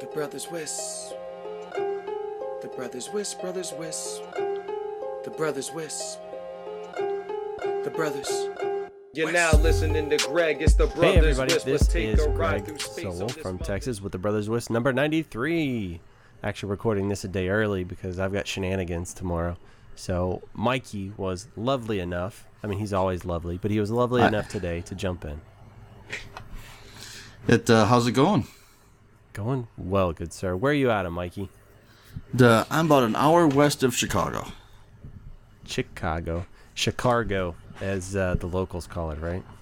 brothers Wisp. The brothers Wisp, brothers Wisp. The brothers Wisp. The brothers. You're now listening to Greg. It's the Brothers Hey everybody, Wisp. this Take is a ride Greg through space Sowell on this from mother- Texas with the Brothers Wisp number 93. Actually recording this a day early because I've got shenanigans tomorrow. So Mikey was lovely enough. I mean, he's always lovely, but he was lovely enough today to jump in. How's it going? Going well, good sir. Where are you at, Mikey? I'm about an hour west of Chicago. Chicago, as the locals call it, right?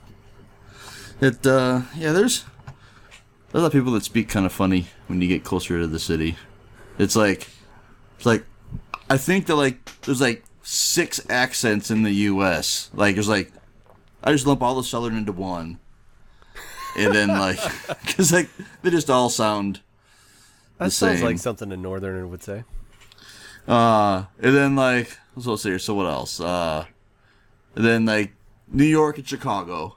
There's a lot of people that speak kind of funny when you get closer to the city. It's like I think that there's 6 accents in the U.S. I just lump all the southern into one, and then because they just all sound the same. That sounds like something a northerner would say. And then let's see here. So what else? And then New York and Chicago,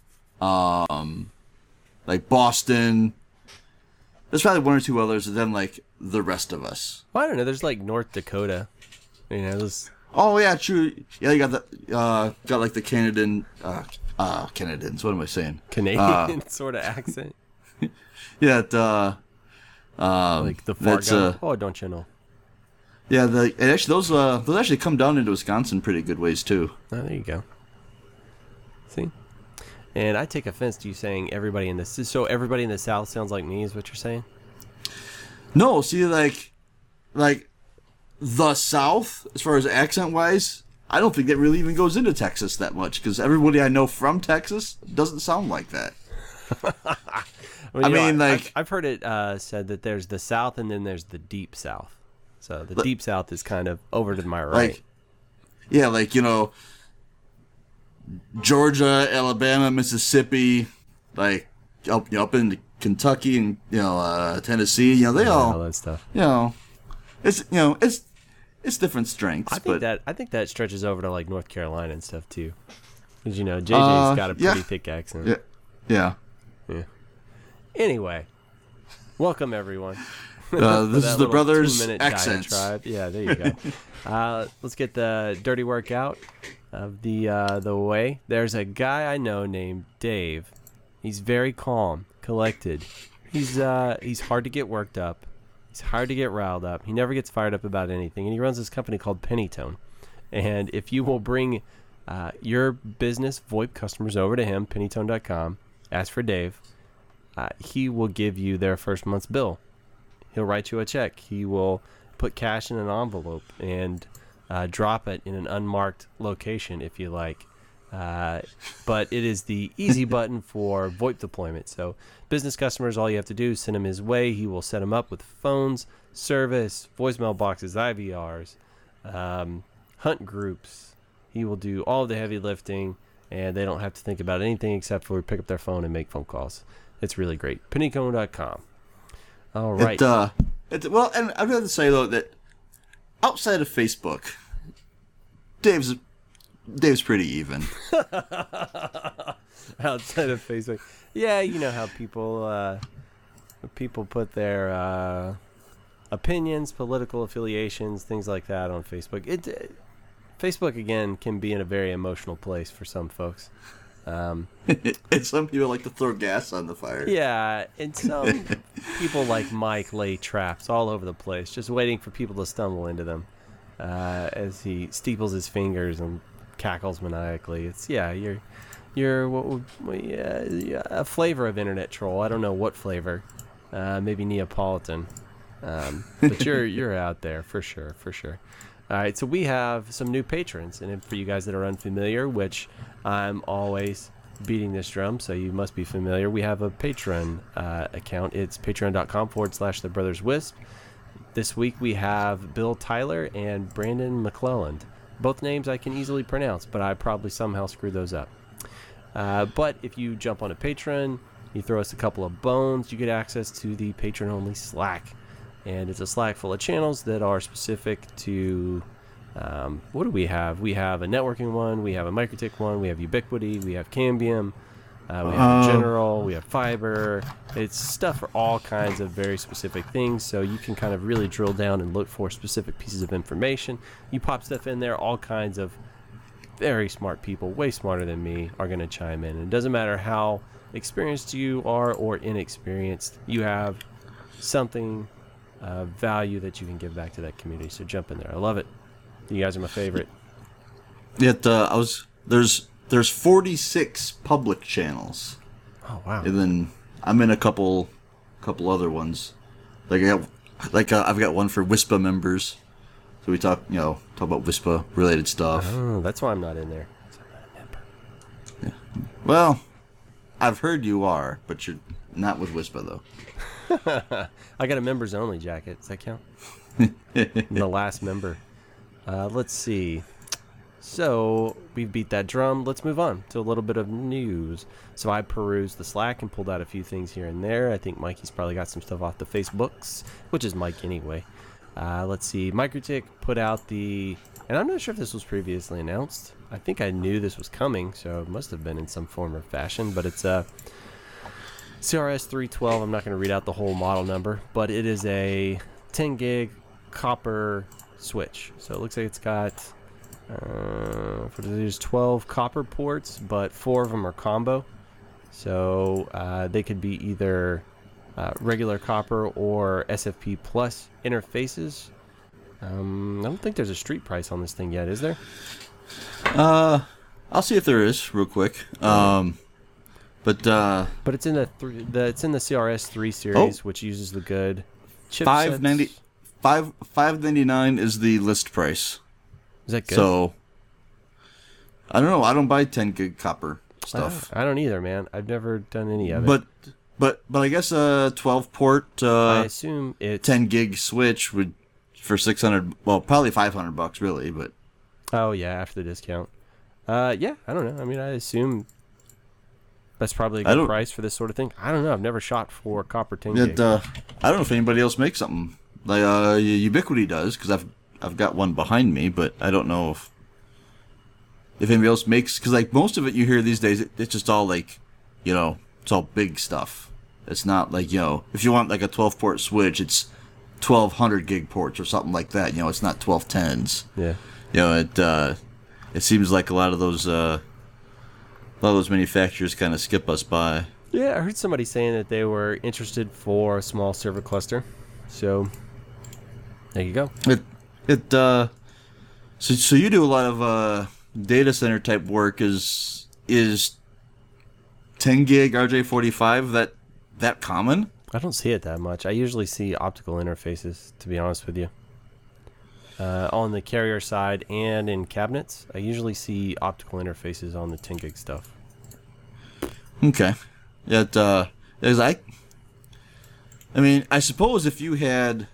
Boston. There's probably one or two others, and then the rest of us. Well, I don't know. There's North Dakota. You know, there's... Oh yeah, true. Yeah, you got the the Canadians. What am I saying? Canadian sort of accent. Yeah, The Fargo. Oh, don't you know? Yeah, and actually those actually come down into Wisconsin pretty good ways too. Oh, there you go. See? And I take offense to you saying everybody in this. So everybody in the South sounds like me, is what you're saying? No, see, the South, as far as accent wise, I don't think that really even goes into Texas that much because everybody I know from Texas doesn't sound like that. I've heard it said that there's the South and then there's the Deep South. So the Deep South is kind of over to my right. Georgia, Alabama, Mississippi, up into Kentucky and Tennessee. They all that stuff. It's different strengths. I think that stretches over to North Carolina and stuff too, because JJ's got a pretty thick accent. Yeah. Anyway, welcome everyone. This is the Brothers 2-minute accents. diatribe. Yeah, there you go. Let's get the dirty work out of the way. There's a guy I know named Dave. He's very calm, collected. He's hard to get worked up. He's hard to get riled up. He never gets fired up about anything. And he runs this company called Pennytone. And if you will bring your business VoIP customers over to him, pennytone.com, ask for Dave, he will give you their first month's bill. He'll write you a check. He will put cash in an envelope and drop it in an unmarked location if you like. But it is the easy button for VoIP deployment. So business customers, all you have to do is send them his way. He will set them up with phones, service, voicemail boxes, IVRs, hunt groups. He will do all of the heavy lifting, and they don't have to think about anything except for pick up their phone and make phone calls. It's really great. Pennycone.com. All right. And I'd rather say though that outside of Facebook, Dave's pretty even. Outside of Facebook, yeah, you know how people put their opinions, political affiliations, things like that on Facebook. Facebook again can be in a very emotional place for some folks. And some people like to throw gas on the fire. Yeah, and some people like Mike lay traps all over the place, just waiting for people to stumble into them as he steeples his fingers and cackles maniacally. It's you're a flavor of internet troll. I don't know what flavor, maybe Neapolitan, but you're out there for sure. All right, so we have some new patrons, and for you guys that are unfamiliar, which I'm always beating this drum, so you must be familiar. We have a Patreon account. It's patreon.com/The Brothers Wisp. This week we have Bill Tyler and Brandon McClelland. Both names I can easily pronounce, but I probably somehow screwed those up. But if you jump on a Patreon, you throw us a couple of bones, you get access to the patron-only Slack. And it's a Slack full of channels that are specific to, what do we have? We have a networking one, we have a MikroTik one, we have Ubiquity, we have Cambium, We have general, we have fiber. It's stuff for all kinds of very specific things, so you can kind of really drill down and look for specific pieces of information. You pop stuff in there, all kinds of very smart people, way smarter than me, are going to chime in. And it doesn't matter how experienced you are or inexperienced, you have something value that you can give back to that community. So jump in there. I love it. You guys are my favorite. Yet there's 46 public channels. Oh wow! And then I'm in a couple other ones. I've got one for WISPA members. So we talk about WISPA related stuff. Oh, that's why I'm not in there. I'm not a member. Yeah. Well, I've heard you are, but you're not with WISPA though. I got a members only jacket. Does that count? The last member. Let's see. So we've beat that drum. Let's move on to a little bit of news. So I perused the Slack and pulled out a few things here and there. I think Mikey's probably got some stuff off the Facebooks, which is Mike anyway. Let's see. MikroTik put out and I'm not sure if this was previously announced. I think I knew this was coming, so it must have been in some form or fashion. But it's a CRS 312. I'm not going to read out the whole model number, but it is a 10 gig copper switch. So it looks like it's got there's 12 copper ports, but 4 of them are combo. So they could be either regular copper or SFP plus interfaces. I don't think there's a street price on this thing yet, is there? I'll see if there is real quick. But it's in the CRS 3 series, which uses the good chipsets. $599 is the list price. Is that good? So I don't know. I don't buy 10 gig copper stuff. I don't either, man. I've never done any of it. But I guess a 12 port I assume it's 10 gig switch would for 600. Well, probably $500 really, but oh yeah, after the discount. Yeah, I don't know. I mean, I assume that's probably a good price for this sort of thing. I don't know. I've never shot for copper 10 gig. I don't know if anybody else makes something like Ubiquity does, because I've got one behind me, but I don't know if anybody else makes, because like most of it you hear these days, it's just all like, it's all big stuff. It's not like, if you want like a 12 port switch, it's 1200 gig ports or something like that. It's not 1210s. Yeah. It seems like a lot of those manufacturers kind of skip us by. Yeah, I heard somebody saying that they were interested for a small server cluster. So there you go. So you do a lot of data center type work. Is 10 gig RJ45 that common? I don't see it that much. I usually see optical interfaces, to be honest with you. On the carrier side and in cabinets, I usually see optical interfaces on the 10 gig stuff. Okay. I mean, I suppose if you had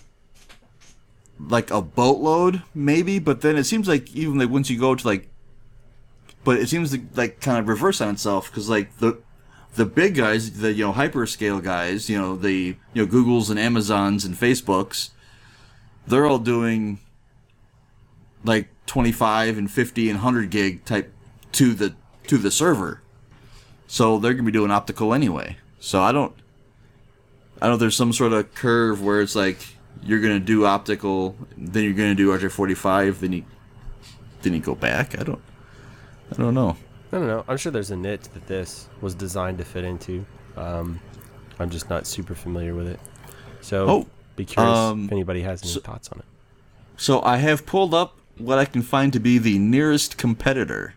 like a boatload, maybe, but then it seems like even like once you go to like, but it seems to like kind of reverse on itself, because like the big guys, the hyperscale guys, the Googles and Amazons and Facebooks, they're all doing like 25 and 50 and 100 gig type to the server, so they're gonna be doing optical anyway. So I don't know if there's some sort of curve where it's like you're gonna do optical, then you're gonna do RJ45, then you go back. I don't know. I don't know. I'm sure there's a niche that this was designed to fit into. I'm just not super familiar with it. So be curious if anybody has any thoughts on it. So I have pulled up what I can find to be the nearest competitor.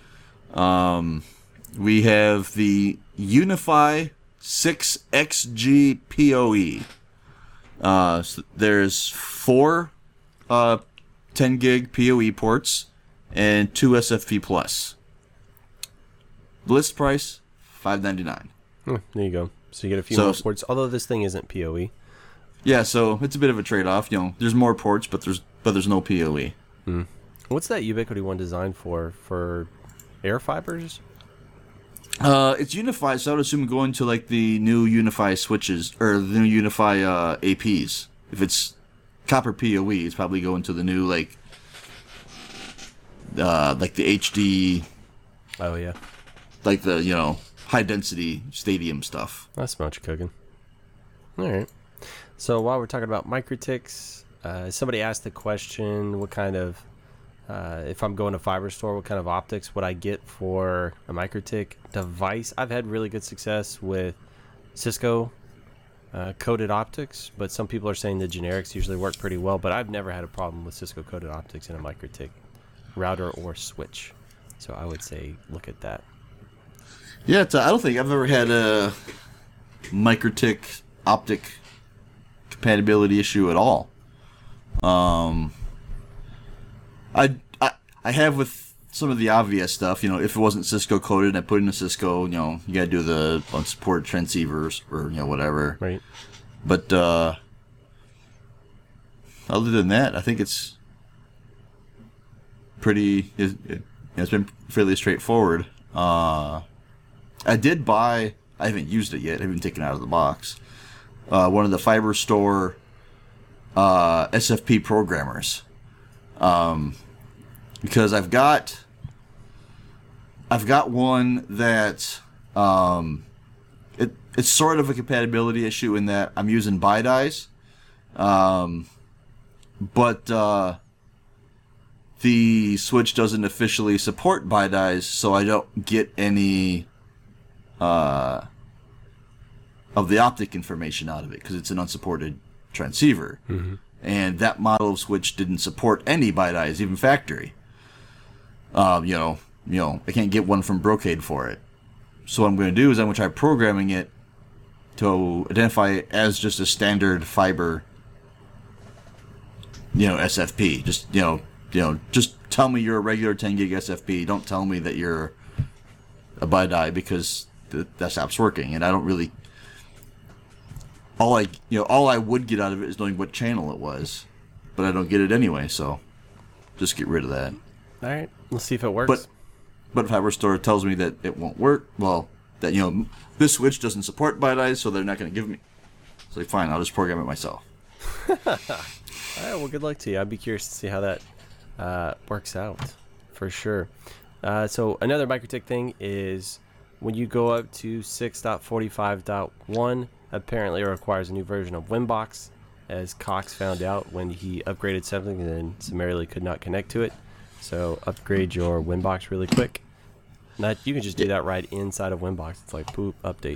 We have the Unify 6XG PoE. So there's 4 10 gig PoE ports and 2 SFP plus. List price $599. There you go. So you get a few more ports. Although this thing isn't PoE. Yeah, so it's a bit of a trade-off. There's more ports, but there's no PoE. What's that Ubiquity one designed for? For air fibers? It's Unify, so I would assume going to like the new Unify switches or the new Unify APs. If it's copper PoE, it's probably going to the new like the HD. Oh yeah. Like the high density stadium stuff. That's much cooking. All right. So while we're talking about MikroTiks, somebody asked the question, what kind of, if I'm going to Fiber Store, what kind of optics would I get for a MikroTik device? I've had really good success with Cisco coated optics, but some people are saying the generics usually work pretty well, but I've never had a problem with Cisco coated optics in a MikroTik router or switch. So I would say look at that. Yeah, I don't think I've ever had a MikroTik optic compatibility issue at all. I have with some of the obvious stuff. If it wasn't Cisco coded, I put in a Cisco. You got to do the unsupported transceivers or whatever. Right. But other than that, I think it's pretty. It's been fairly straightforward. I did buy. I haven't used it yet. I haven't taken it out of the box. One of the Fiber Store SFP programmers, because I've got one that it's sort of a compatibility issue in that I'm using BiDies, but the switch doesn't officially support BiDies, so I don't get any of the optic information out of it because it's an unsupported transceiver. Mm-hmm. And that model of switch didn't support any BiDies, even factory. I can't get one from Brocade for it. So what I'm going to do is I'm going to try programming it to identify it as just a standard fiber, SFP. Just tell me you're a regular 10 gig SFP. Don't tell me that you're a BiDi because that stops working. And I don't really. All I would get out of it is knowing what channel it was, but I don't get it anyway. So just get rid of that. All right, let's see if it works. But Fiber Store tells me that it won't work. Well, that this switch doesn't support BiDies, so they're not going to give me. It's like, fine, I'll just program it myself. All right, well, good luck to you. I'd be curious to see how that works out, for sure. So another MikroTik thing is when you go up to 6.45.1, apparently it requires a new version of Winbox, as Cox found out when he upgraded something and then summarily could not connect to it. So upgrade your Winbox really quick. You can just do that right inside of Winbox. It's like, boop, update.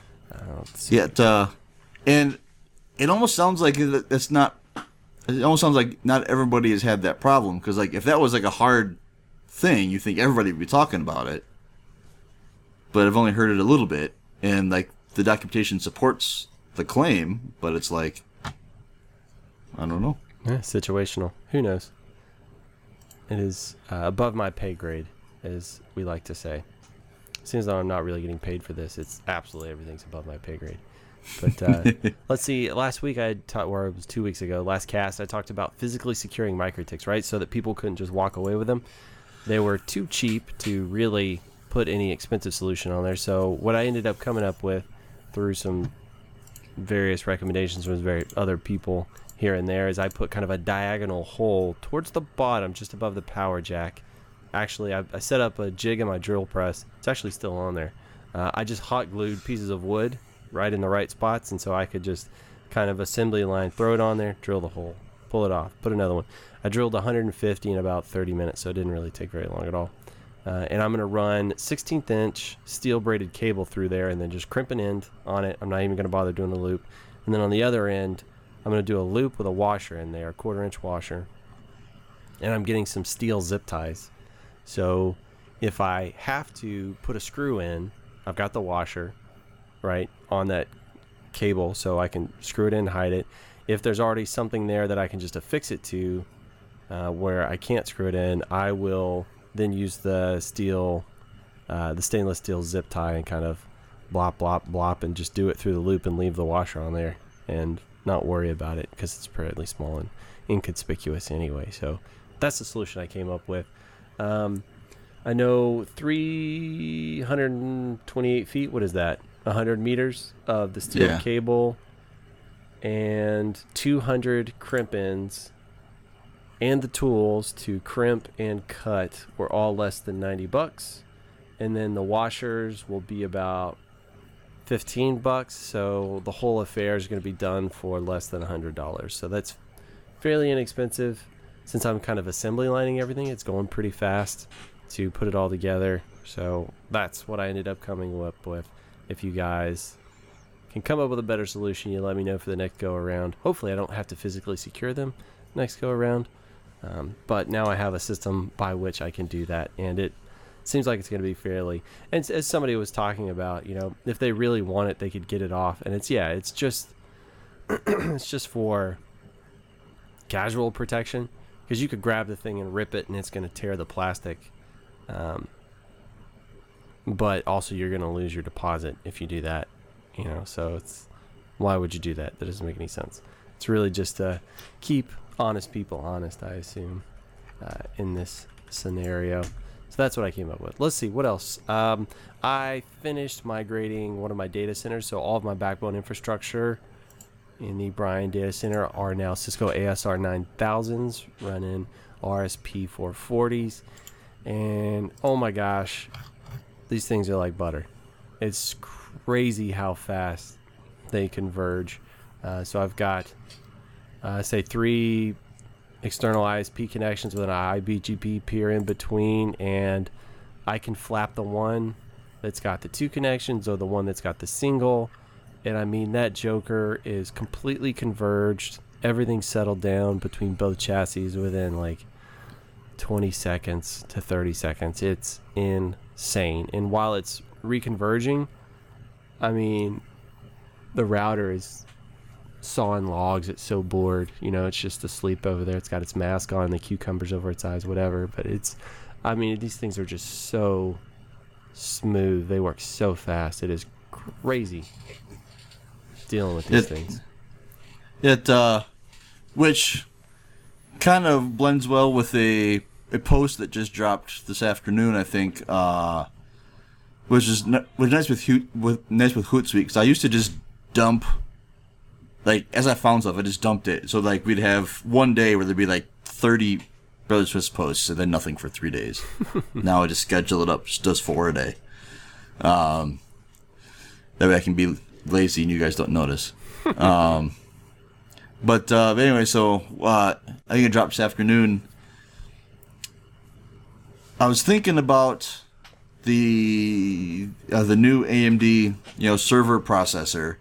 And it almost sounds like it's not. It almost sounds like not everybody has had that problem, because if that was a hard thing, you think everybody would be talking about it. But I've only heard it a little bit, and the documentation supports the claim, but it's I don't know. Yeah, situational. Who knows? It is above my pay grade, as we like to say. Seems though I'm not really getting paid for this. It's absolutely everything's above my pay grade. But let's see. Last week or it was 2 weeks ago, last cast, I talked about physically securing MikroTiks, right? So that people couldn't just walk away with them. They were too cheap to really put any expensive solution on there. So what I ended up coming up with through some various recommendations from other people here and there is I put kind of a diagonal hole towards the bottom, just above the power jack. Actually, I set up a jig in my drill press. It's actually still on there. I just hot glued pieces of wood right in the right spots, and so I could just kind of assembly line, throw it on there, drill the hole, pull it off, put another one. I drilled 150 in about 30 minutes, so it didn't really take very long at all. And I'm going to run 16th inch steel braided cable through there and then just crimp an end on it. I'm not even going to bother doing a loop. And then on the other end, I'm going to do a loop with a washer in there, a 1/4 inch washer. And I'm getting some steel zip ties. So if I have to put a screw in, I've got the washer right on that cable so I can screw it in and hide it. If there's already something there that I can just affix it to where I can't screw it in, I will then use the stainless steel zip tie and kind of blop, blop, blop, and just do it through the loop and leave the washer on there and not worry about it because it's fairly small and inconspicuous anyway. So that's the solution I came up with. I know 328 feet, what is that? 100 meters of the steel cable and 200 crimp ends and the tools to crimp and cut were all less than $90. and then the washers will be about $15. So the whole affair is going to be done for less than $100. So that's fairly inexpensive. Since I'm kind of assembly lining everything, it's going pretty fast to put it all together. So that's what I ended up coming up with. If you guys can come up with a better solution, you let me know for the next go around. Hopefully I don't have to physically secure them next go around. But now I have a system by which I can do that, and it seems like it's going to be fairly, and as somebody was talking about, if they really want it, they could get it off. And it's just it's just for casual protection, because you could grab the thing and rip it and it's going to tear the plastic. But also you're going to lose your deposit if you do that, so why would you do that? That doesn't make any sense. It's really just to keep honest people honest, I assume, in this scenario. So that's what I came up with. Let's see, what else? I finished migrating one of my data centers, so all of my backbone infrastructure in the Bryan data center are now Cisco ASR 9000s running RSP 440s, and oh my gosh, these things are like butter. It's crazy how fast they converge. So I've got say 3 external ISP connections with an IBGP peer in between, and I can flap the one that's got the 2 connections or the one that's got the single, and I mean that joker is completely converged. Everything's settled down between both chassis within like 20 seconds to 30 seconds. It's insane. And while it's reconverging, I mean, the router is sawing logs. It's so bored, it's just asleep over there. It's got its mask on, the cucumbers over its eyes, whatever. But these things are just so smooth. They work so fast. It is crazy dealing with these things. Which kind of blends well with a post that just dropped this afternoon, I think, which was nice with Hootsuite, because I used to just dump, like, as I found stuff, I just dumped it. So, like, we'd have one day where there'd be, like, 30 Brothers Swiss posts and then nothing for 3 days. Now I just schedule it up, just does 4 a day. That way I can be lazy and you guys don't notice. But anyway, so I think it dropped this afternoon. I was thinking about the new AMD server processor.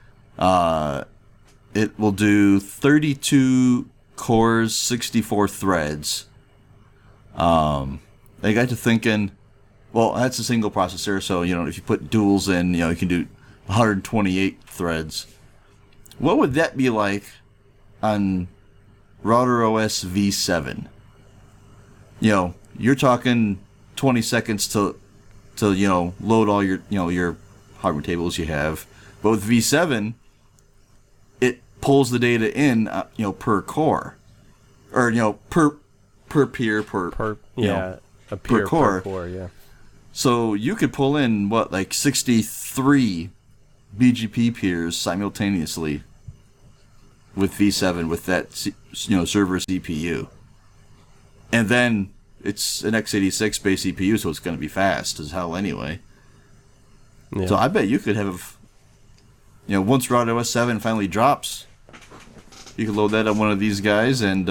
It will do 32 cores, 64 threads. I got to thinking, well, that's a single processor, so if you put duals in, you can do 128 threads. What would that be like on RouterOS v7? You're talking 20 seconds to load all your hardware tables you have. But with v7, it pulls the data in per core, or per peer per core. Yeah. So you could pull in 63 BGP peers simultaneously with v7 with that server CPU, and then it's an x86 based CPU, so it's going to be fast as hell anyway. Yeah. So I bet you could have, once RouterOS 7 finally drops, you could load that on one of these guys, and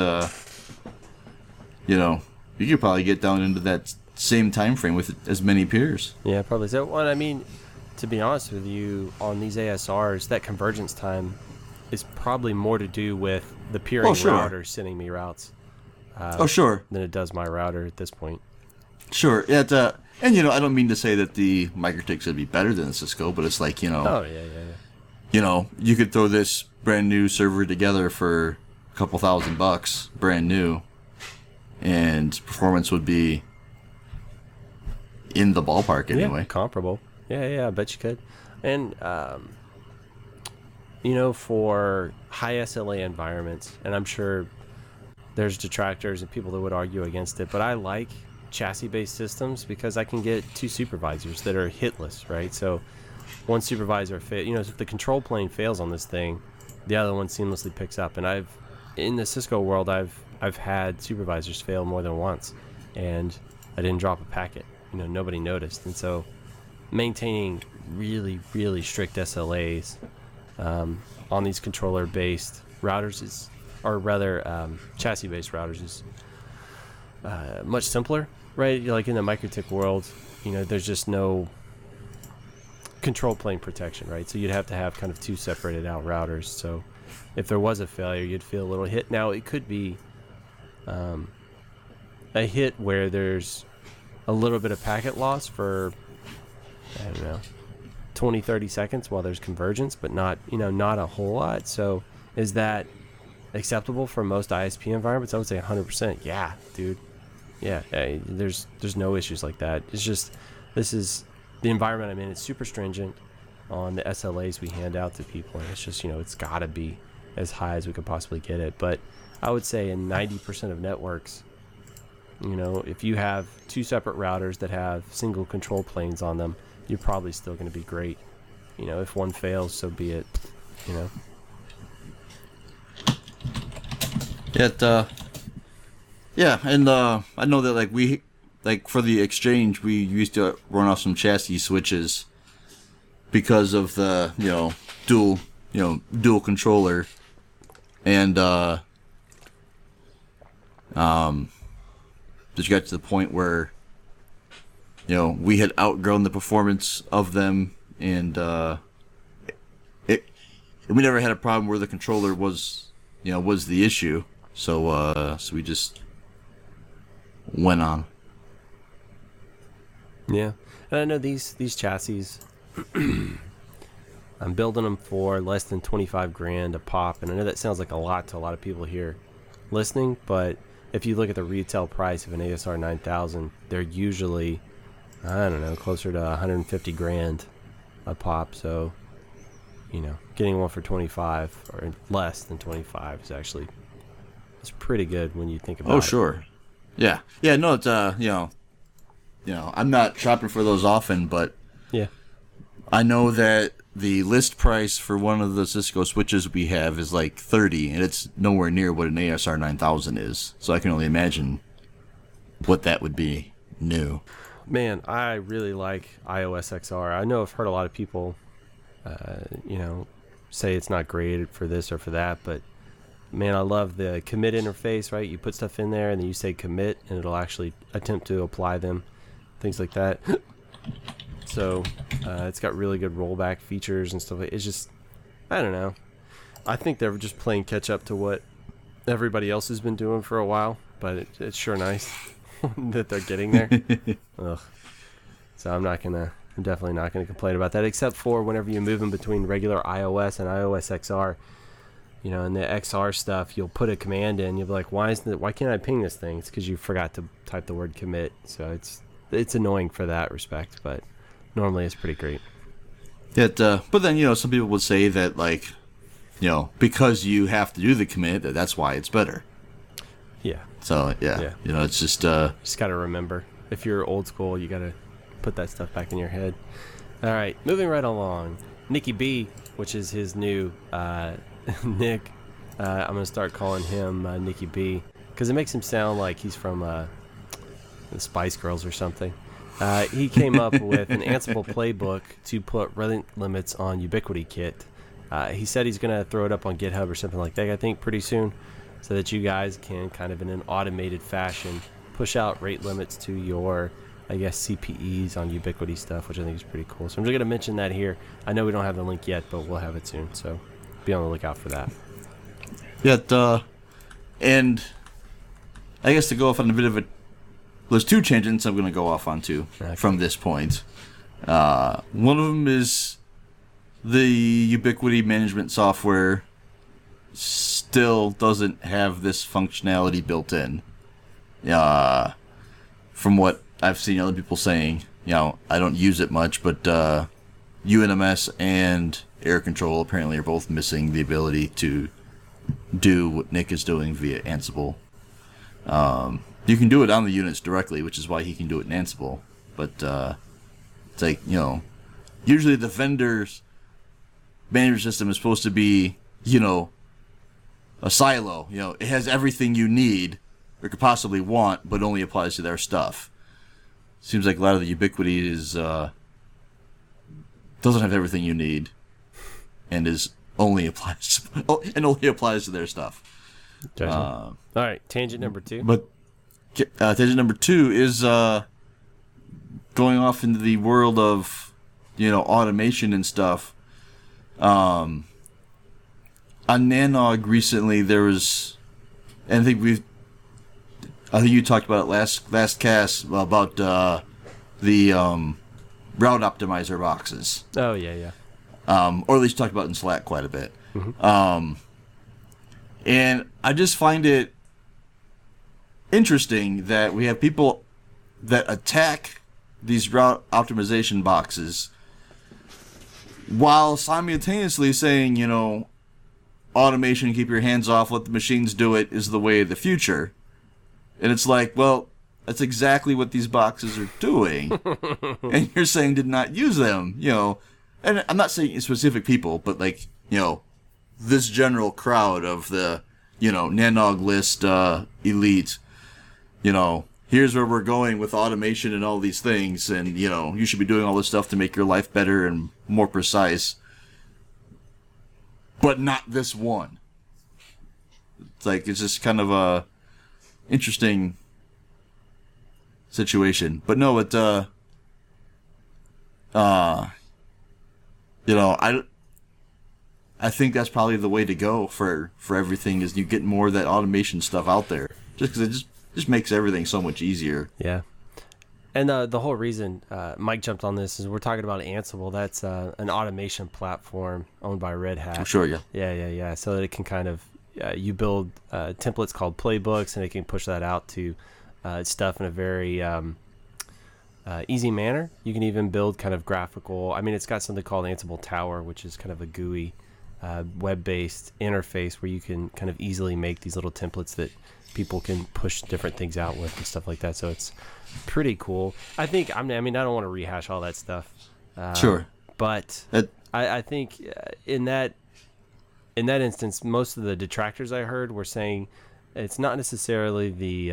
you could probably get down into that same time frame with as many peers. Yeah, probably. So, well, I mean, to be honest with you, on these ASRs, that convergence time is probably more to do with the peering router sending me routes. Than it does my router at this point. Sure. Yeah. And I don't mean to say that the MikroTik should be better than the Cisco, but it's like Oh yeah. You could throw this brand new server together for a couple $1,000, brand new, and performance would be in the ballpark anyway. Yeah, comparable. Yeah, I bet you could. And for high SLA environments, and I'm sure there's detractors and people that would argue against it, but I like chassis-based systems because I can get 2 supervisors that are hitless, right? So one supervisor if the control plane fails on this thing, the other one seamlessly picks up. And in the Cisco world, I've had supervisors fail more than once, and I didn't drop a packet. nobody noticed. And so maintaining really, really strict SLAs on these controller-based routers chassis-based routers is much simpler, right? Like in the MikroTik world, there's just no control plane protection, right? So you'd have to have kind of two separated out routers. So if there was a failure, you'd feel a little hit. Now, it could be a hit where there's a little bit of packet loss for, 20, 30 seconds while there's convergence, but not a whole lot. So is that acceptable for most ISP environments? I would say 100%. Yeah, dude. Yeah, there's no issues like that. It's just, this is the environment I'm in. It's super stringent on the SLAs we hand out to people, and it's just, it's got to be as high as we could possibly get it. But I would say in 90% of networks, if you have two separate routers that have single control planes on them, you're probably still going to be great. If one fails, so be it. Yeah, and I know that we for the Exchange, we used to run off some chassis switches because of the dual controller, and just got to the point where we had outgrown the performance of them, and we never had a problem where the controller was the issue. So we just went on. Yeah, and I know these chassis. I'm building them for less than 25 grand a pop, and I know that sounds like a lot to a lot of people here listening, but if you look at the retail price of an ASR 9000, they're usually, closer to 150 grand a pop. So, getting one for 25 or less than 25 is actually, it's pretty good when you think about it. Oh, sure. Yeah. Yeah, no, it's, I'm not shopping for those often, but yeah, I know that the list price for one of the Cisco switches we have is like 30, and it's nowhere near what an ASR 9000 is. So I can only imagine what that would be new. Man, I really like iOS XR. I know I've heard a lot of people, say it's not great for this or for that, but man, I love the commit interface, right? You put stuff in there and then you say commit and it'll actually attempt to apply them, things like that. So it's it's got really good rollback features and stuff. It's just, I don't know. I think they're just playing catch up to what everybody else has been doing for a while, but it's sure nice that they're getting there. Ugh. So I'm definitely not gonna complain about that, except for whenever you're moving between regular iOS and iOS XR. In the XR stuff, you'll put a command in. You'll be like, why can't I ping this thing? It's because you forgot to type the word commit. So it's annoying for that respect, but normally it's pretty great. But then, some people would say that, because you have to do the commit, that's why it's better. Yeah. So, yeah. It's just... Just got to remember. If you're old school, you got to put that stuff back in your head. All right, moving right along. Nicky B, which is his new Nick. I'm going to start calling him Nicky B, because it makes him sound like he's from the Spice Girls or something. He came up with an Ansible playbook to put rate limits on Ubiquiti Kit. He said he's going to throw it up on GitHub or something like that, I think, pretty soon, so that you guys can kind of in an automated fashion push out rate limits to your, CPEs on Ubiquiti stuff, which I think is pretty cool. So I'm just going to mention that here. I know we don't have the link yet, but we'll have it soon, so be on the lookout for that. Yeah, and I guess to go off on a bit of a... There's two tangents I'm going to go off onto from this point. One of them is the Ubiquiti management software still doesn't have this functionality built in. From what I've seen other people saying, I don't use it much, but UNMS and Air Control apparently are both missing the ability to do what Nick is doing via Ansible. You can do it on the units directly, which is why he can do it in Ansible. But it's like, usually the vendor's management system is supposed to be, a silo. It has everything you need or could possibly want, but only applies to their stuff. seems like a lot of the Ubiquity is doesn't have everything you need, and only applies to their stuff. All right, tangent number 2. But tangent number 2 is going off into the world of automation and stuff. On Nanog recently, there was, and I think you talked about it last cast about the route optimizer boxes. Oh yeah. Or at least talked about it in Slack quite a bit. And I just find it interesting that we have people that attack these route optimization boxes while simultaneously saying, automation, keep your hands off, let the machines do it, is the way of the future. And it's like, well, that's exactly what these boxes are doing. And you're saying did not use them, And I'm not saying specific people, but this general crowd of the, Nanog list elite, here's where we're going with automation and all these things, and, you should be doing all this stuff to make your life better and more precise. But not this one. It's just kind of a interesting situation. But no, I think that's probably the way to go for everything, is you get more of that automation stuff out there. Just because it just makes everything so much easier. Yeah. And the whole reason Mike jumped on this is we're talking about Ansible. That's an automation platform owned by Red Hat. I'm sure, yeah. Yeah. So that it can kind of, you build templates called playbooks, and it can push that out to stuff in a very easy manner. You can even build kind of graphical. I mean, it's got something called Ansible Tower, which is kind of a GUI web-based interface where you can kind of easily make these little templates that people can push different things out with and stuff like that. So it's pretty cool. I think, I don't want to rehash all that stuff. Sure. But I think in that instance, most of the detractors I heard were saying it's not necessarily the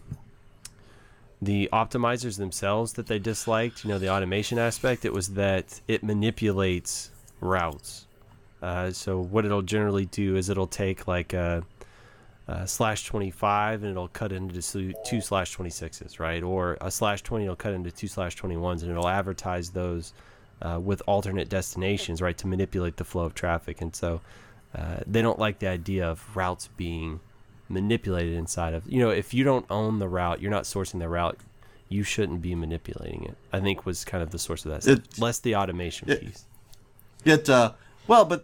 optimizers themselves that they disliked, the automation aspect. It was that it manipulates routes. So what it'll generally do is it'll take like a /25 and it'll cut into 2/26s, right? Or a /20 will cut into 2/21s, and it'll advertise those with alternate destinations, right, to manipulate the flow of traffic. And so they don't like the idea of routes being manipulated inside of, if you don't own the route, you're not sourcing the route, you shouldn't be manipulating it, I think was kind of the source of that. Less the automation piece. But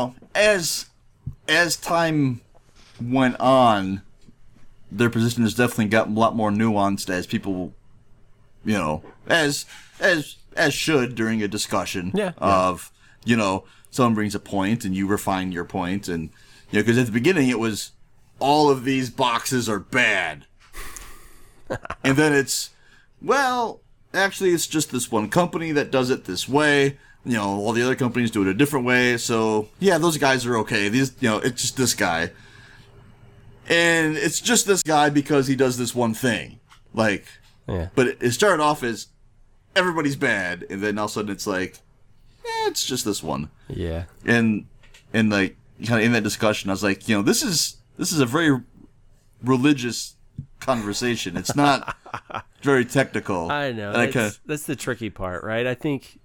as time went on, their position has definitely gotten a lot more nuanced as people, as should during a discussion of, someone brings a point and you refine your point, and because at the beginning it was all of these boxes are bad, and then it's, well, actually it's just this one company that does it this way. All the other companies do it a different way. So yeah, those guys are okay. These, it's just this guy. And it's just this guy because he does this one thing. But it started off as everybody's bad, and then all of a sudden it's like, it's just this one. Yeah. And like kind of in that discussion, I was like, this is a very religious conversation. It's not very technical. I know. That's the tricky part, right? I think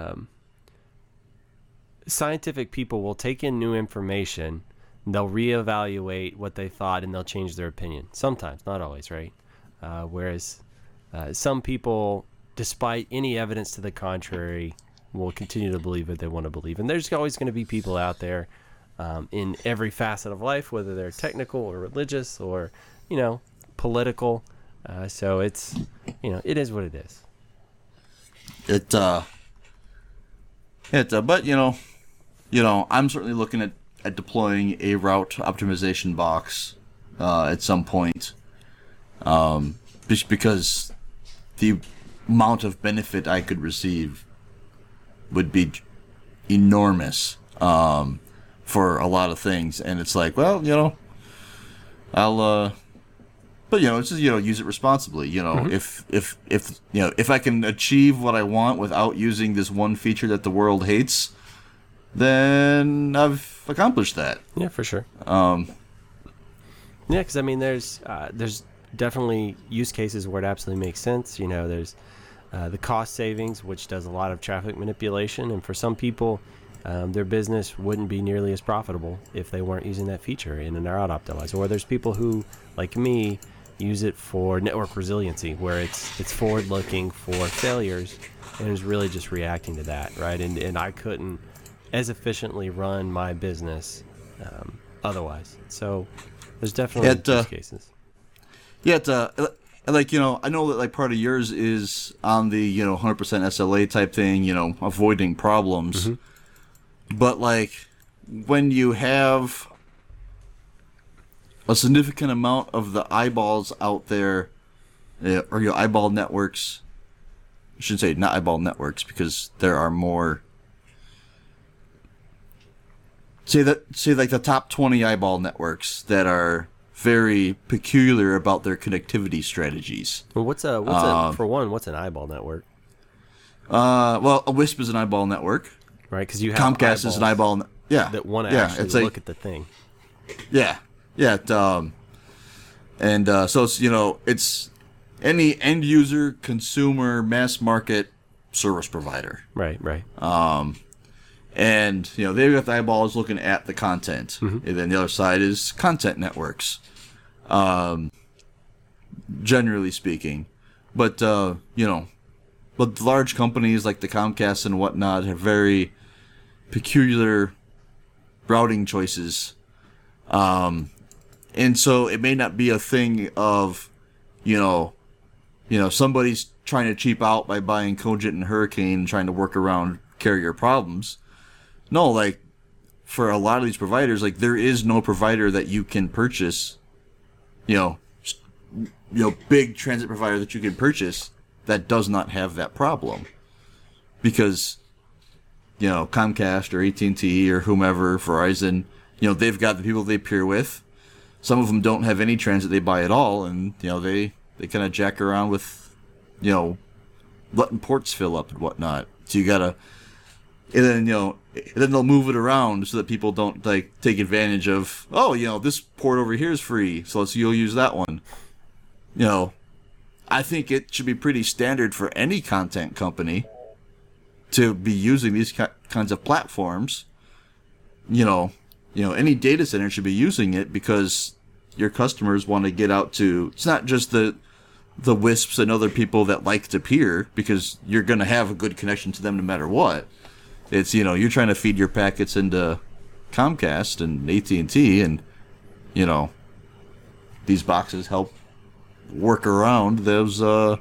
scientific people will take in new information, they'll reevaluate what they thought, and they'll change their opinion. Sometimes, not always, right? Whereas some people, despite any evidence to the contrary, will continue to believe what they want to believe. And there's always going to be people out there in every facet of life, whether they're technical or religious or, political. So it's, it is what it is. But I'm certainly looking at deploying a route optimization box at some point, just because the amount of benefit I could receive would be enormous for a lot of things. And it's like, well, I'll But it's just use it responsibly. If I can achieve what I want without using this one feature that the world hates, then I've accomplished that. Yeah, for sure. Yeah, because I mean, there's definitely use cases where it absolutely makes sense. There's the cost savings, which does a lot of traffic manipulation, and for some people, their business wouldn't be nearly as profitable if they weren't using that feature in an route optimizer. Or there's people who, like me, use it for network resiliency, where it's forward-looking for failures and is really just reacting to that, right? And I couldn't as efficiently run my business otherwise. So there's definitely use cases. Yeah, I know that part of yours is on the 100% SLA type thing, avoiding problems. But when you have a significant amount of the eyeballs out there, or your eyeball networks, I shouldn't say not eyeball networks, because there are more. Say the top 20 eyeball networks that are very peculiar about their connectivity strategies. Well, what's an eyeball network? Well, a WISP is an eyeball network, right? Because you have Comcast is an eyeball. Yeah, that want to actually look at the thing. Yeah. So it's it's any end user, consumer, mass market service provider. Right. And they've got the eyeballs looking at the content, and then the other side is content networks, generally speaking. But but large companies like the Comcast and whatnot have very peculiar routing choices, and so it may not be a thing of somebody's trying to cheap out by buying Cogent and Hurricane and trying to work around carrier problems. No, for a lot of these providers, there is no provider that you can purchase, big transit provider that you can purchase that does not have that problem. Because, Comcast or AT&T or whomever, Verizon, they've got the people they peer with. Some of them don't have any transit they buy at all, and, they kind of jack around with, letting ports fill up and whatnot. So you gotta... And then, then they'll move it around so that people don't take advantage of, this port over here is free, so you'll use that one. I think it should be pretty standard for any content company to be using these kinds of platforms. Any data center should be using it because your customers want to get out to. It's not just the WISPs and other people that like to peer, because you're going to have a good connection to them no matter what. It's, you're trying to feed your packets into Comcast and AT&T, and, these boxes help work around those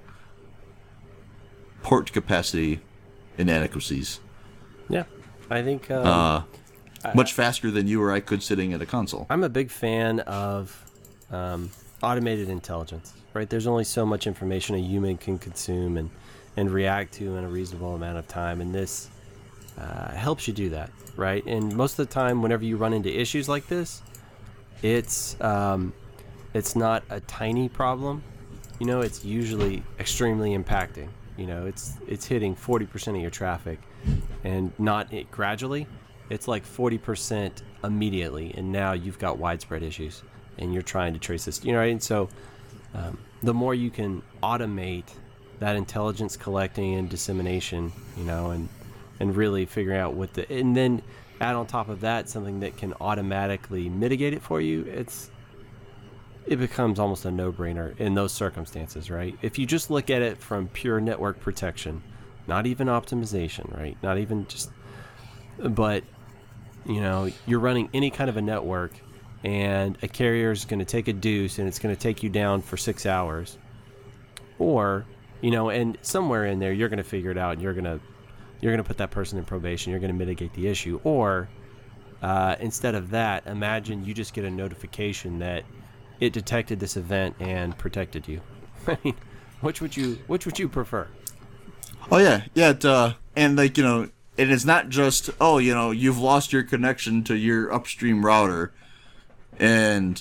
port capacity inadequacies. Yeah, I think... much faster than you or I could sitting at a console. I'm a big fan of automated intelligence, right? There's only so much information a human can consume and react to in a reasonable amount of time, and this... helps you do that, right? And most of the time, whenever you run into issues like this, it's not a tiny problem. It's usually extremely impacting. It's hitting 40% of your traffic, and not gradually. It's 40% immediately, and now you've got widespread issues, and you're trying to trace this. Right? And so, the more you can automate that intelligence collecting and dissemination, and really figuring out and then add on top of that something that can automatically mitigate it for you, it becomes almost a no-brainer in those circumstances, right? If you just look at it from pure network protection, not even optimization, right? Not even just, but, you're running any kind of a network, and a carrier is going to take a deuce, and it's going to take you down for 6 hours. Or, and somewhere in there, you're going to figure it out, and you're going to put that person in probation. You're going to mitigate the issue. Or instead of that, imagine you just get a notification that it detected this event and protected you. I mean, which would you prefer? Oh yeah. And and it's not just you've lost your connection to your upstream router, and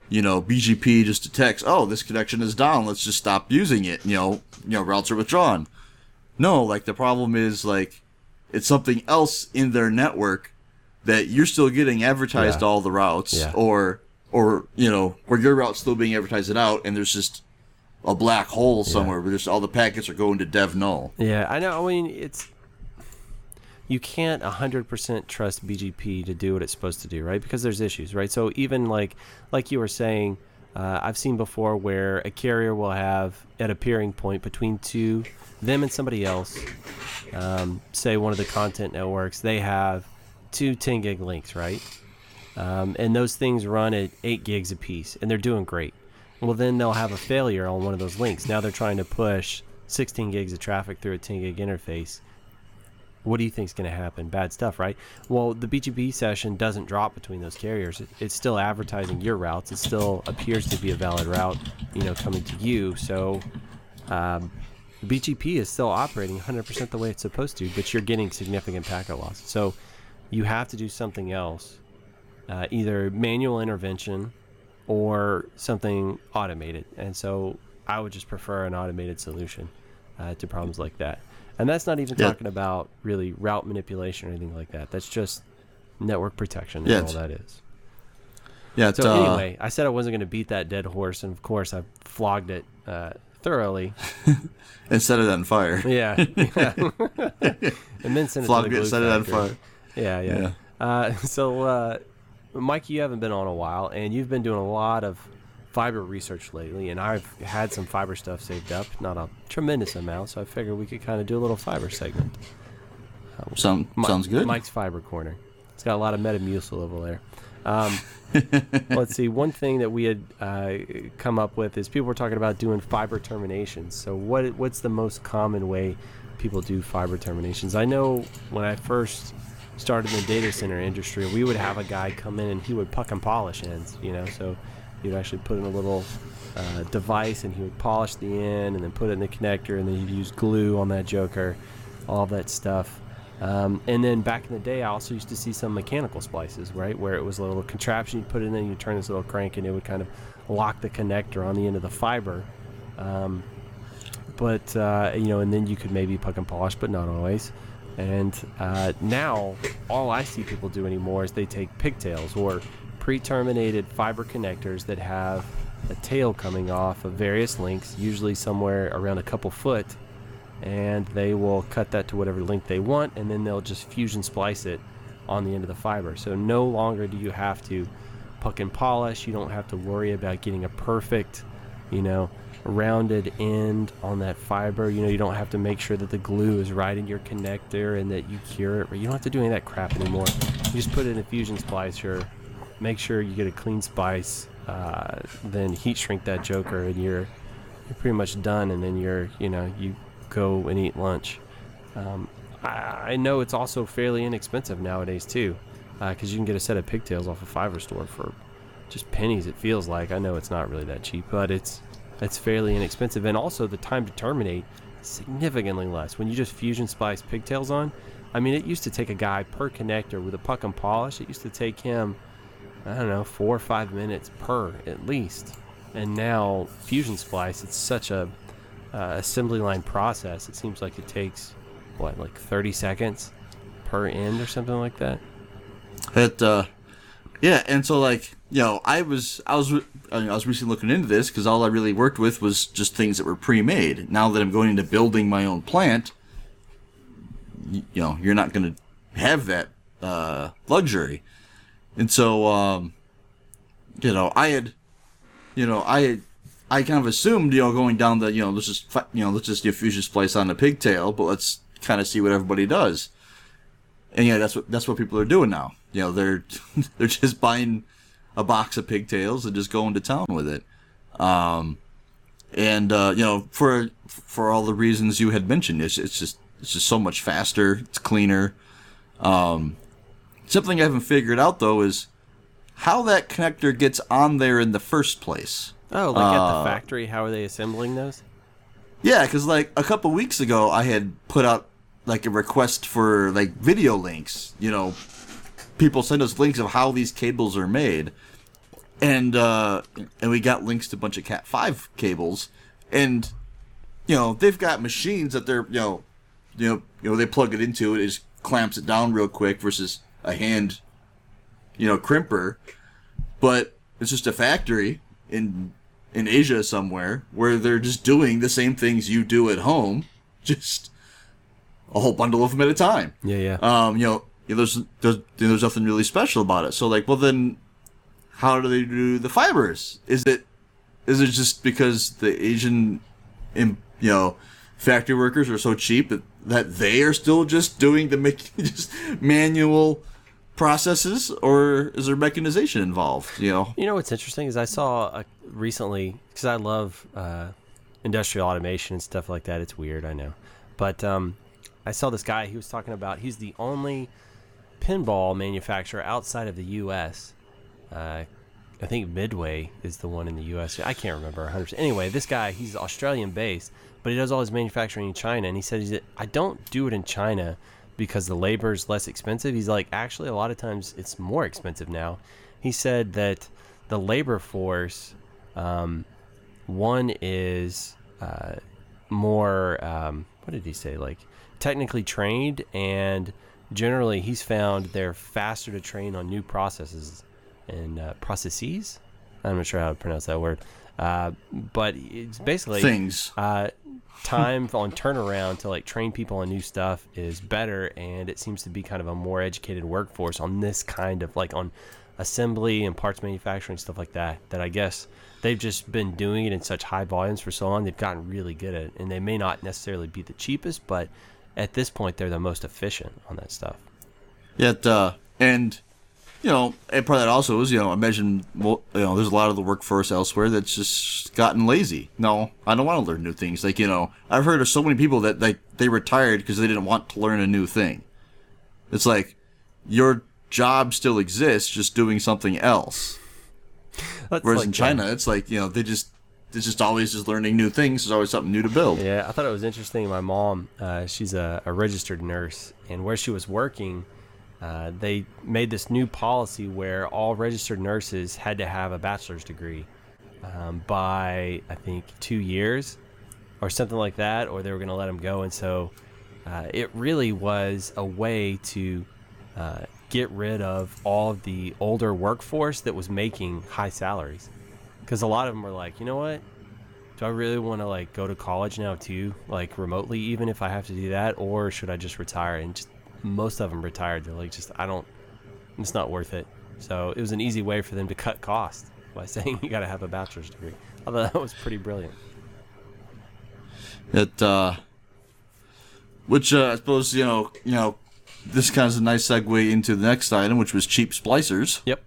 BGP just detects, oh, this connection is down, let's just stop using it. Routes are withdrawn. No, like the problem is like it's something else in their network that you're still getting advertised all the routes, or where your route's still being advertised out, and there's just a black hole somewhere where just all the packets are going to dev null. Yeah, I know. I mean, you can't 100% trust BGP to do what it's supposed to do, right? Because there's issues, right? So even like you were saying, I've seen before where a carrier will have at a peering point between them and somebody else, say one of the content networks, they have 2 10 gig links, right? And those things run at 8 gigs a piece, and they're doing great. Well, then they'll have a failure on one of those links. Now they're trying to push 16 gigs of traffic through a 10 gig interface. What do you think is going to happen? Bad stuff, right? Well, the BGP session doesn't drop between those carriers. It's still advertising your routes. It still appears to be a valid route, coming to you. So BGP is still operating 100% the way it's supposed to, but you're getting significant packet loss. So you have to do something else, either manual intervention or something automated. And so I would just prefer an automated solution to problems like that. And that's not even talking about really route manipulation or anything like that. That's just network protection is all that is. Yeah. So anyway, I said I wasn't going to beat that dead horse, and of course I flogged it thoroughly. And set it on fire. Yeah. And then sent it to the glue set factory. it on fire. Yeah. So Mike, you haven't been on a while, and you've been doing a lot of fiber research lately, and I've had some fiber stuff saved up, not a tremendous amount, so I figured we could kind of do a little fiber segment. Sounds good. Mike's Fiber Corner. It's got a lot of Metamucil over there. Let's see. One thing that we had come up with is people were talking about doing fiber terminations. So what's the most common way people do fiber terminations? I know when I first started in the data center industry, we would have a guy come in and he would puck and polish ends, so you'd actually put in a little device and he would polish the end and then put it in the connector, and then you'd use glue on that joker, all that stuff. And then back in the day, I also used to see some mechanical splices, right, where it was a little contraption. You'd put it in, you turn this little crank, and it would kind of lock the connector on the end of the fiber. And then you could maybe puck and polish, but not always. And now all I see people do anymore is they take pigtails or pre-terminated fiber connectors that have a tail coming off of various links, usually somewhere around a couple foot, and they will cut that to whatever length they want, and then they'll just fusion splice it on the end of the fiber. So no longer do you have to puck and polish. You don't have to worry about getting a perfect, rounded end on that fiber. You don't have to make sure that the glue is right in your connector and that you cure it. You don't have to do any of that crap anymore. You just put it in a fusion splicer, make sure you get a clean splice, then heat shrink that joker, and you're pretty much done. And then you go and eat lunch. I know it's also fairly inexpensive nowadays too, because you can get a set of pigtails off a fiber store for just pennies. It feels like. I know it's not really that cheap, but it's fairly inexpensive, and also the time to terminate significantly less when you just fusion splice pigtails on. I mean, it used to take a guy per connector with a puck and polish. It used to take him, 4 or 5 minutes per at least. And now fusion splice, it's such a assembly line process. It seems like it takes 30 seconds per end or something like that. And so I was recently looking into this because all I really worked with was just things that were pre-made. Now that I'm going into building my own plant, you're not going to have that luxury. And so I kind of assumed, going down the, let's just do fusion splice on the pigtail, but let's kind of see what everybody does. And that's what people are doing now. They're just buying a box of pigtails and just going to town with it. For all the reasons you had mentioned, it's just so much faster. It's cleaner. Something I haven't figured out though is how that connector gets on there in the first place. Oh, like at the factory, how are they assembling those? Yeah, because a couple weeks ago, I had put out a request for video links. People send us links of how these cables are made, and we got links to a bunch of Cat 5 cables, and they've got machines that they're they plug it into it, just clamps it down real quick versus a hand crimper, but it's just a factory in Asia somewhere where they're just doing the same things you do at home, just a whole bundle of them at a time. Yeah. There's nothing really special about it. So like, well then, how do they do the fibers? Is it just because the Asian, factory workers are so cheap that they are still just doing the just manual processes, or is there mechanization involved? What's interesting is I saw recently, because I love industrial automation and stuff like that. It's weird, I know, but I saw this guy. He was talking about he's the only pinball manufacturer outside of the U.S. I think Midway is the one in the U.S. I can't remember 100%. Anyway, this guy, he's Australian based, but he does all his manufacturing in China. And he said, I don't do it in China because the labor is less expensive. He's like, actually, a lot of times it's more expensive now. He said that the labor force, one is more, what did he say? Like technically trained, and generally he's found they're faster to train on new processes and processes. I'm not sure how to pronounce that word. But it's basically things. Time on turnaround to like train people on new stuff is better, and it seems to be kind of a more educated workforce on this kind of like on assembly and parts manufacturing, stuff like that, that I guess they've just been doing it in such high volumes for so long, they've gotten really good at it. And they may not necessarily be the cheapest, but at this point they're the most efficient on that stuff. Yet, and and part of that also is, I mentioned, there's a lot of the workforce elsewhere that's just gotten lazy. No, I don't want to learn new things. Like, I've heard of so many people that they retired because they didn't want to learn a new thing. It's like, your job still exists, just doing something else. Whereas in China, it's like, they're just always just learning new things. There's always something new to build. Yeah, I thought it was interesting. My mom, she's a registered nurse, and where she was working, they made this new policy where all registered nurses had to have a bachelor's degree by, I think, 2 years or something like that, or they were going to let them go. And so it really was a way to get rid of all of the older workforce that was making high salaries. Because a lot of them were like, you know what? Do I really want to like go to college now too, like remotely, even if I have to do that, or should I just retire? And just most of them retired. They're like, it's not worth it. So it was an easy way for them to cut costs by saying you got to have a bachelor's degree. I thought that was pretty brilliant. Which I suppose this kind of is a nice segue into the next item, which was cheap splicers. Yep.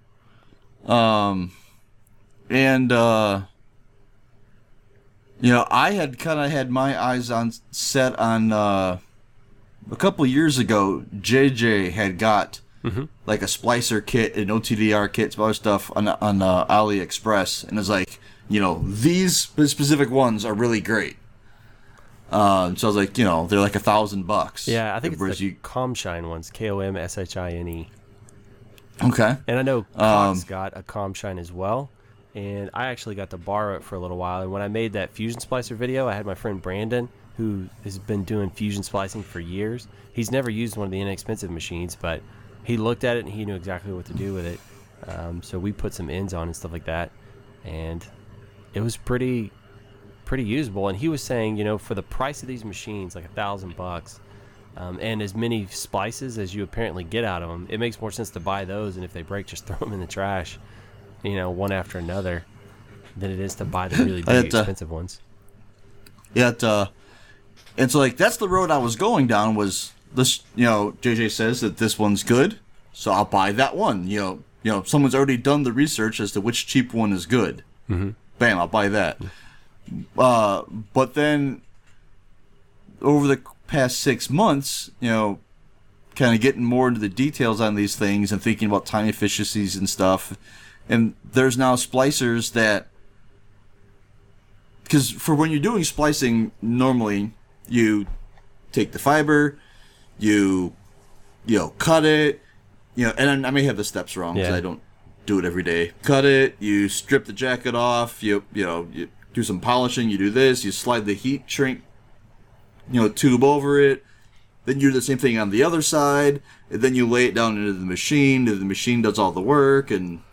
I had kind of had my eyes set on a couple of years ago. JJ had got like a splicer kit, an OTDR kit, some other stuff on AliExpress, and it's like, these specific ones are really great. So I was like, they're like $1,000. Yeah, I think it's the Comshine ones, Komshine. Okay. And I know Cox got a Comshine as well, and I actually got to borrow it for a little while. And when I made that Fusion Splicer video, I had my friend Brandon, who has been doing fusion splicing for years. He's never used one of the inexpensive machines, but he looked at it and he knew exactly what to do with it. So we put some ends on and stuff like that, and it was pretty usable. And he was saying, for the price of these machines, like $1,000, and as many splices as you apparently get out of them, it makes more sense to buy those, and if they break, just throw them in the trash, one after another, than it is to buy the really big, expensive ones. Yeah, and so like that's the road I was going down. Was this? JJ says that this one's good, so I'll buy that one. Someone's already done the research as to which cheap one is good. Mm-hmm. Bam, I'll buy that. But then over the past 6 months, kind of getting more into the details on these things and thinking about time efficiencies and stuff. And there's now splicers that, because for when you're doing splicing, normally you take the fiber, you cut it, and I may have the steps wrong because I don't do it every day. Cut it, you strip the jacket off, you do some polishing, you do this, you slide the heat shrink, tube over it. Then you do the same thing on the other side, and then you lay it down into the machine, and the machine does all the work, and,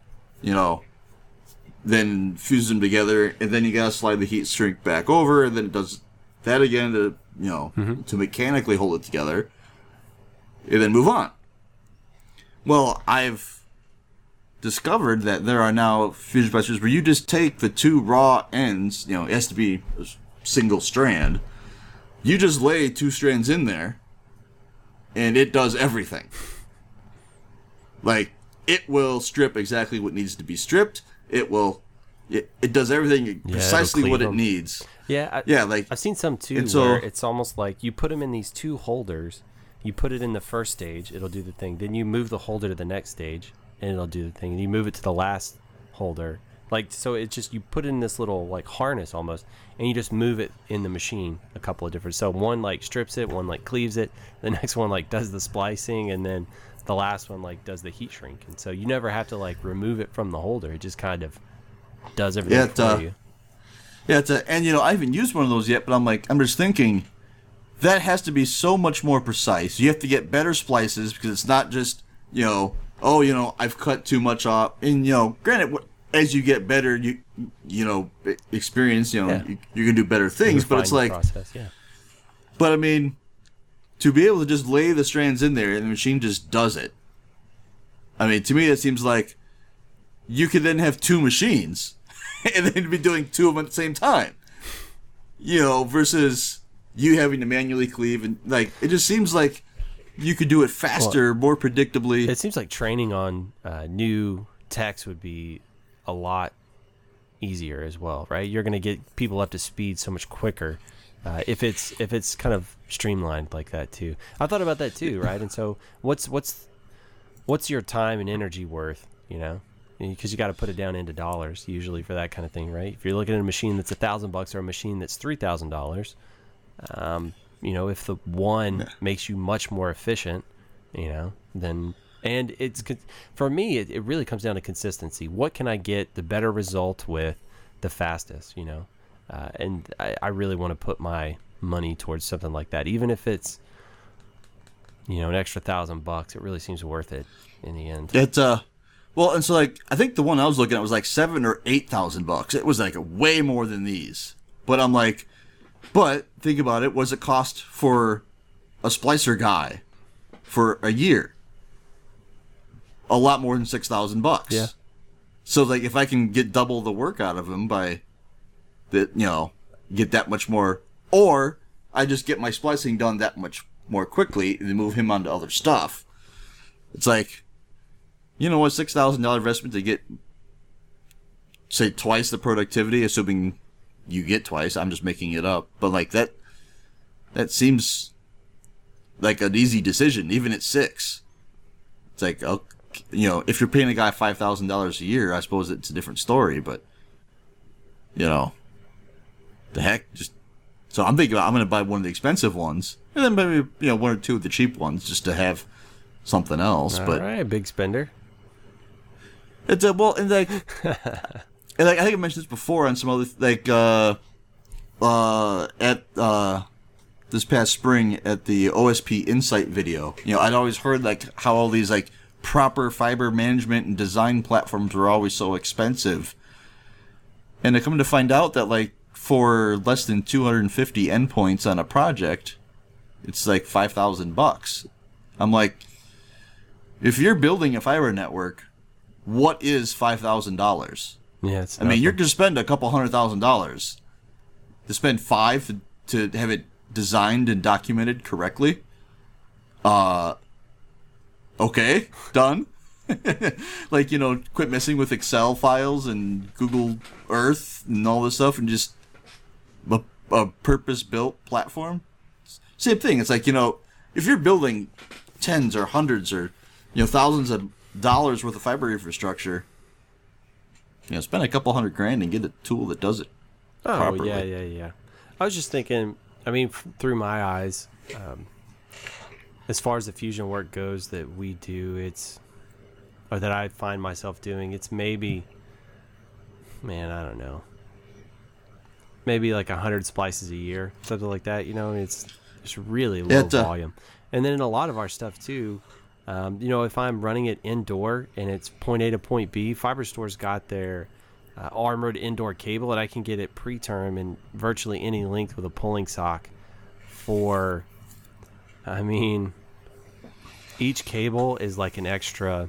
then fuse them together, and then you gotta slide the heat shrink back over, and then it does that again to, to mechanically hold it together, and then move on. Well, I've discovered that there are now fusion presses where you just take the two raw ends, it has to be a single strand. You just lay two strands in there, and it does everything. Like, it will strip exactly what needs to be stripped. It does everything precisely what it needs. Yeah, I've seen some too where it's almost like you put them in these two holders. You put it in the first stage, it'll do the thing. Then you move the holder to the next stage, and it'll do the thing. And you move it to the last holder. So it's just, you put it in this little harness almost, and you just move it in the machine a couple of different. So one strips it, one cleaves it, the next one does the splicing, and then the last one does the heat shrink. And so you never have to remove it from the holder. It just kind of does everything for you. Yeah, and I haven't used one of those yet, but I'm just thinking that has to be so much more precise. You have to get better splices because it's not just I've cut too much off. And granted, as you get better, experience, you can do better things. But it's process, yeah. But I mean, to be able to just lay the strands in there and the machine just does it. I mean, to me, that seems like you could then have two machines and then be doing two of them at the same time. Versus you having to manually cleave and it just seems like you could do it faster, more predictably. It seems like training on new techs would be a lot easier as well, right? You're going to get people up to speed so much quicker if it's kind of streamlined like that too. I thought about that too, right? And so what's your time and energy worth? Because you got to put it down into dollars usually for that kind of thing, right? If you're looking at a machine that's $1,000 or a machine that's $3,000, if the one makes you much more efficient, then. And for me, it really comes down to consistency. What can I get the better result with the fastest, And I really want to put my money towards something like that. Even if it's, an extra $1,000, it really seems worth it in the end. It's, and so I think the one I was looking at was $7,000 or $8,000. It was way more than these. But I'm but think about it. What does it cost for a splicer guy for a year? A lot more than $6,000. Yeah. So if I can get double the work out of him by that, get that much more, or I just get my splicing done that much more quickly and then move him on to other stuff. It's $6,000 investment to get, say, twice the productivity, assuming you get twice. I'm just making it up, but that seems like an easy decision, even at 6. It's if you're paying a guy $5,000 a year, I suppose it's a different story, but, the heck, just, so I'm thinking I'm going to buy one of the expensive ones, and then maybe, one or two of the cheap ones just to have something else. All but right, big spender. It's and I think I mentioned this before on some other, at, this past spring at the OSP Insight video, I'd always heard how all these proper fiber management and design platforms were always so expensive. And I come to find out that for less than 250 endpoints on a project, it's $5,000. I'm if you're building a fiber network, what is $5,000? Yeah, it's I mean, you're going to spend a couple $100,000. To spend $5,000 to have it designed and documented correctly. Okay, done. Quit messing with Excel files and Google Earth and all this stuff and just a purpose-built platform. Same thing. It's if you're building tens or hundreds or, thousands of dollars worth of fiber infrastructure, spend a couple $100,000 and get a tool that does it properly. Yeah. I was just thinking, through my eyes, as far as the fusion work goes that we do, it's or that I find myself doing, it's maybe, man, I don't know, maybe like 100 splices a year, something like that. You know, it's really low volume. And then in a lot of our stuff too, you know, if I'm running it indoor and it's point A to point B, Fiberstore's got their armored indoor cable, and I can get it preterm in virtually any length with a pulling sock for, I mean, each cable is like an extra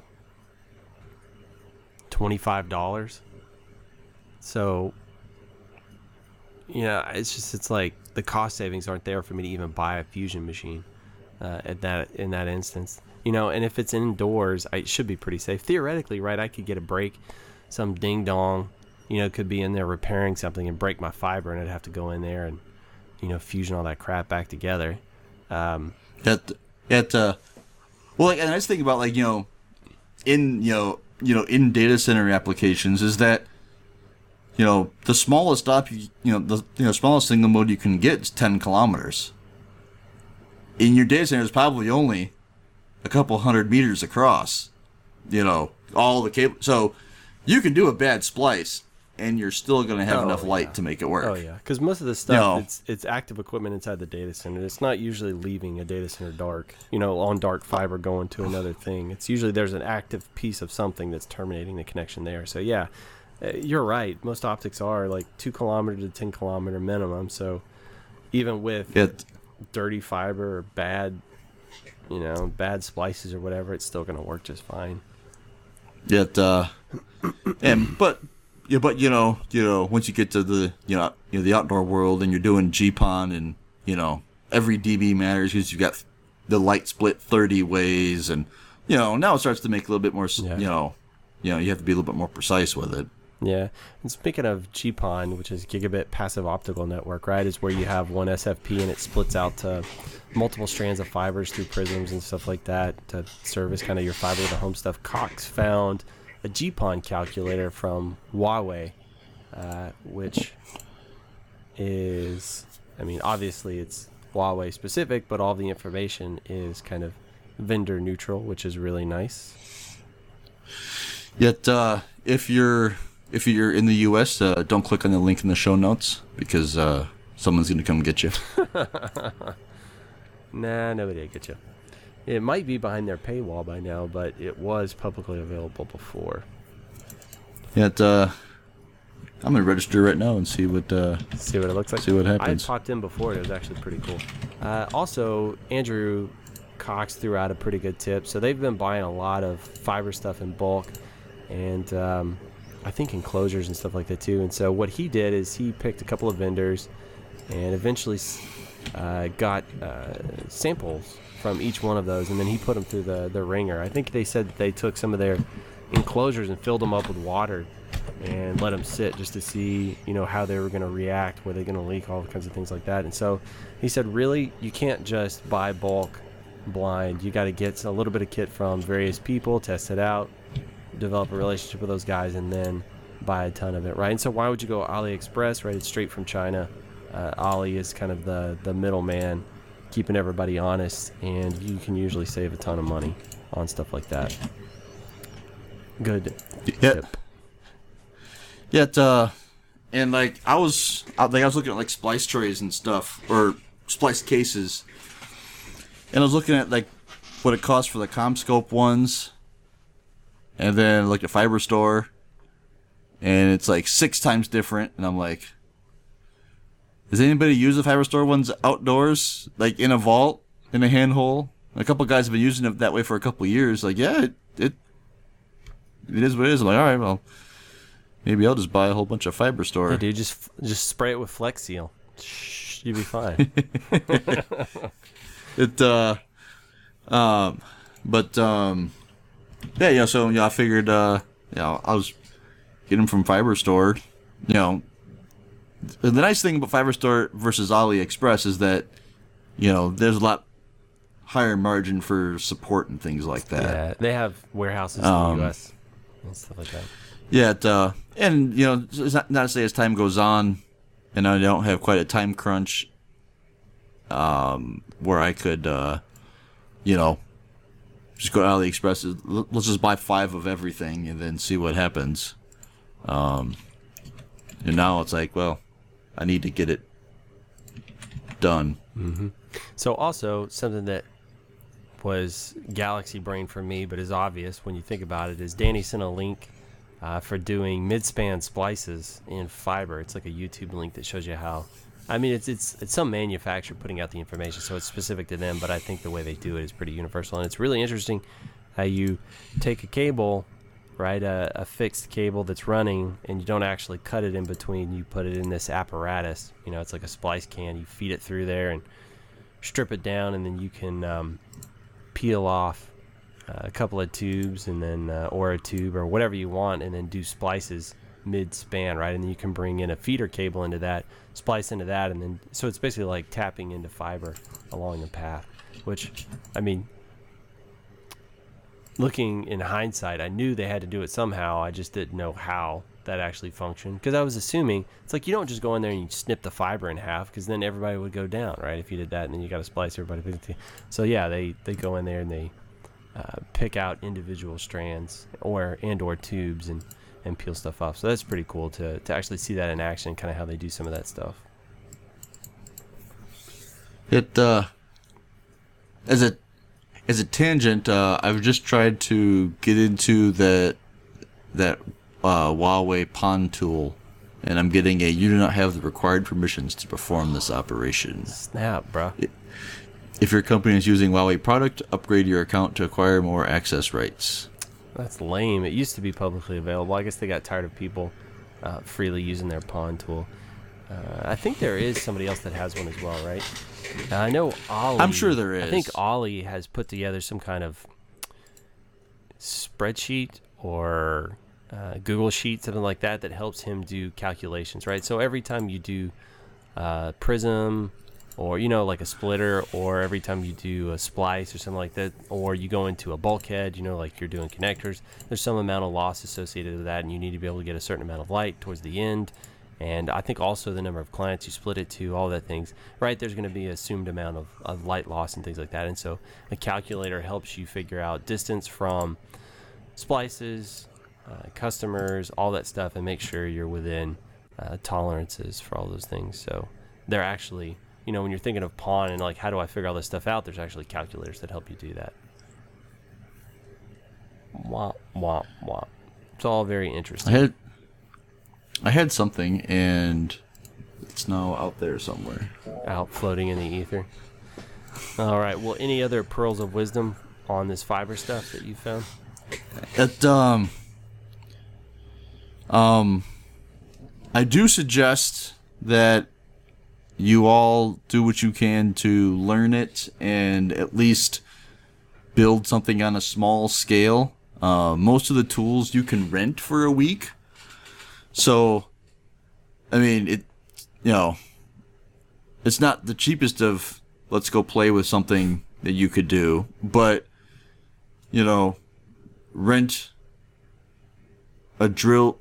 $25. So, you know, it's like the cost savings aren't there for me to even buy a fusion machine in that instance. You know, and if it's indoors, it should be pretty safe. Theoretically, right, I could get a break, some ding-dong, you know, could be in there repairing something and break my fiber, and I'd have to go in there and, you know, fusion all that crap back together. Well, like, and the nice thing about, like, in data center applications is that, the smallest smallest single mode you can get is 10 kilometers. In your data center is probably only a couple 100 meters across, all the cable. So you can do a bad splice and you're still going to have enough light to make it work. Oh, yeah. Because most of the stuff, it's active equipment inside the data center. It's not usually leaving a data center dark, on dark fiber going to another thing. It's usually there's an active piece of something that's terminating the connection there. So, yeah, you're right. Most optics are like 2 kilometer to 10 kilometer minimum. So even with dirty fiber or bad splices or whatever, it's still going to work just fine. But once you get to the the outdoor world and you're doing GPON and every dB matters because you've got the light split 30 ways, and now it starts to make a little bit more you have to be a little bit more precise with it. Yeah, and speaking of GPON, which is Gigabit Passive Optical Network, right, is where you have one SFP and it splits out to multiple strands of fibers through prisms and stuff like that to service kind of your fiber to the home stuff. Cox found a GPON calculator from Huawei, which is, obviously it's Huawei specific, but all the information is kind of vendor neutral, which is really nice. Yet, if you're in the U.S., don't click on the link in the show notes because someone's going to come get you. Nah, nobody will get you. It might be behind their paywall by now, but it was publicly available before. Yet, I'm going to register right now and see what it looks like. See what happens. I popped in before, and it was actually pretty cool. Also, Andrew Cox threw out a pretty good tip. So they've been buying a lot of fiber stuff in bulk, and I think enclosures and stuff like that too. And so what he did is he picked a couple of vendors and eventually got samples from each one of those, and then he put them through the ringer. I think they said that they took some of their enclosures and filled them up with water and let them sit just to see, how they were going to react, were they going to leak, all kinds of things like that. And so he said, really, you can't just buy bulk blind. You got to get a little bit of kit from various people, test it out, develop a relationship with those guys, and then buy a ton of it, right? And so why would you go AliExpress, right? It's straight from China. Ali is kind of the middleman, keeping everybody honest, and you can usually save a ton of money on stuff like that. Good tip. Yet, and like I was looking at like splice trays and stuff, or splice cases, and I was looking at like what it costs for the CommScope ones, and then like the Fiber Store, and it's like 6 times different, and I'm like, does anybody use the Fiber Store ones outdoors, like in a vault, in a handhole? A couple guys have been using it that way for a couple of years. Like, yeah, it is what it is. I'm like, all right, well, maybe I'll just buy a whole bunch of Fiber Store. Yeah, dude, just spray it with Flex Seal. You'll be fine. So I figured, I was getting them from Fiber Store. The nice thing about Fiber Store versus AliExpress is that, there's a lot higher margin for support and things like that. Yeah, they have warehouses in the U.S. and stuff like that. Yeah, and it's not to say as time goes on, and I don't have quite a time crunch, where I could, just go to AliExpress. Let's just buy 5 of everything and then see what happens. And now it's like, well, I need to get it done. Mm-hmm. So also something that was galaxy brain for me, but is obvious when you think about it, is Danny sent a link for doing mid-span splices in fiber. It's like a YouTube link that shows you how. I mean, it's some manufacturer putting out the information, so it's specific to them, but I think the way they do it is pretty universal. And it's really interesting how you take a cable, right, a fixed cable that's running, and you don't actually cut it in between. You put it in this apparatus. You know, it's like a splice can. You feed it through there and strip it down, and then you can peel off a couple of tubes, and then or a tube or whatever you want, and then do splices mid-span, right? And then you can bring in a feeder cable into that, splice into that, and then so it's basically like tapping into fiber along the path, which, I mean, looking in hindsight, I knew they had to do it somehow. I just didn't know how that actually functioned, because I was assuming it's like you don't just go in there and you snip the fiber in half, because then everybody would go down, right? If you did that, and then you got to splice everybody. So yeah, they go in there and they pick out individual strands or tubes and peel stuff off. So that's pretty cool to actually see that in action, kind of how they do some of that stuff. It as a tangent, I've just tried to get into that Huawei PON tool, and I'm getting a "you do not have the required permissions to perform this operation." Snap, bro. If your company is using Huawei product, upgrade your account to acquire more access rights. That's lame. It used to be publicly available. I guess they got tired of people freely using their PON tool. I think there is somebody else that has one as well, right? I know Ollie. I'm sure there is. I think Ollie has put together some kind of spreadsheet or Google Sheet, something like that helps him do calculations, right? So every time you do Prism, or, you know, like a splitter, or every time you do a splice or something like that, or you go into a bulkhead, you know, like you're doing connectors, there's some amount of loss associated with that, and you need to be able to get a certain amount of light towards the end. And I think also the number of clients you split it to, all that things, right? There's going to be an assumed amount of light loss and things like that. And so a calculator helps you figure out distance from splices, customers, all that stuff, and make sure you're within tolerances for all those things. So they're actually, you know, when you're thinking of PON and like, how do I figure all this stuff out? There's actually calculators that help you do that. Womp, womp, womp. It's all very interesting. I had something, and it's now out there somewhere. Out floating in the ether. All right. Well, any other pearls of wisdom on this fiber stuff that you found? I do suggest that you all do what you can to learn it and at least build something on a small scale. Most of the tools you can rent for a week. So, I mean, it's not the cheapest of let's go play with something that you could do, but, you know, rent a drill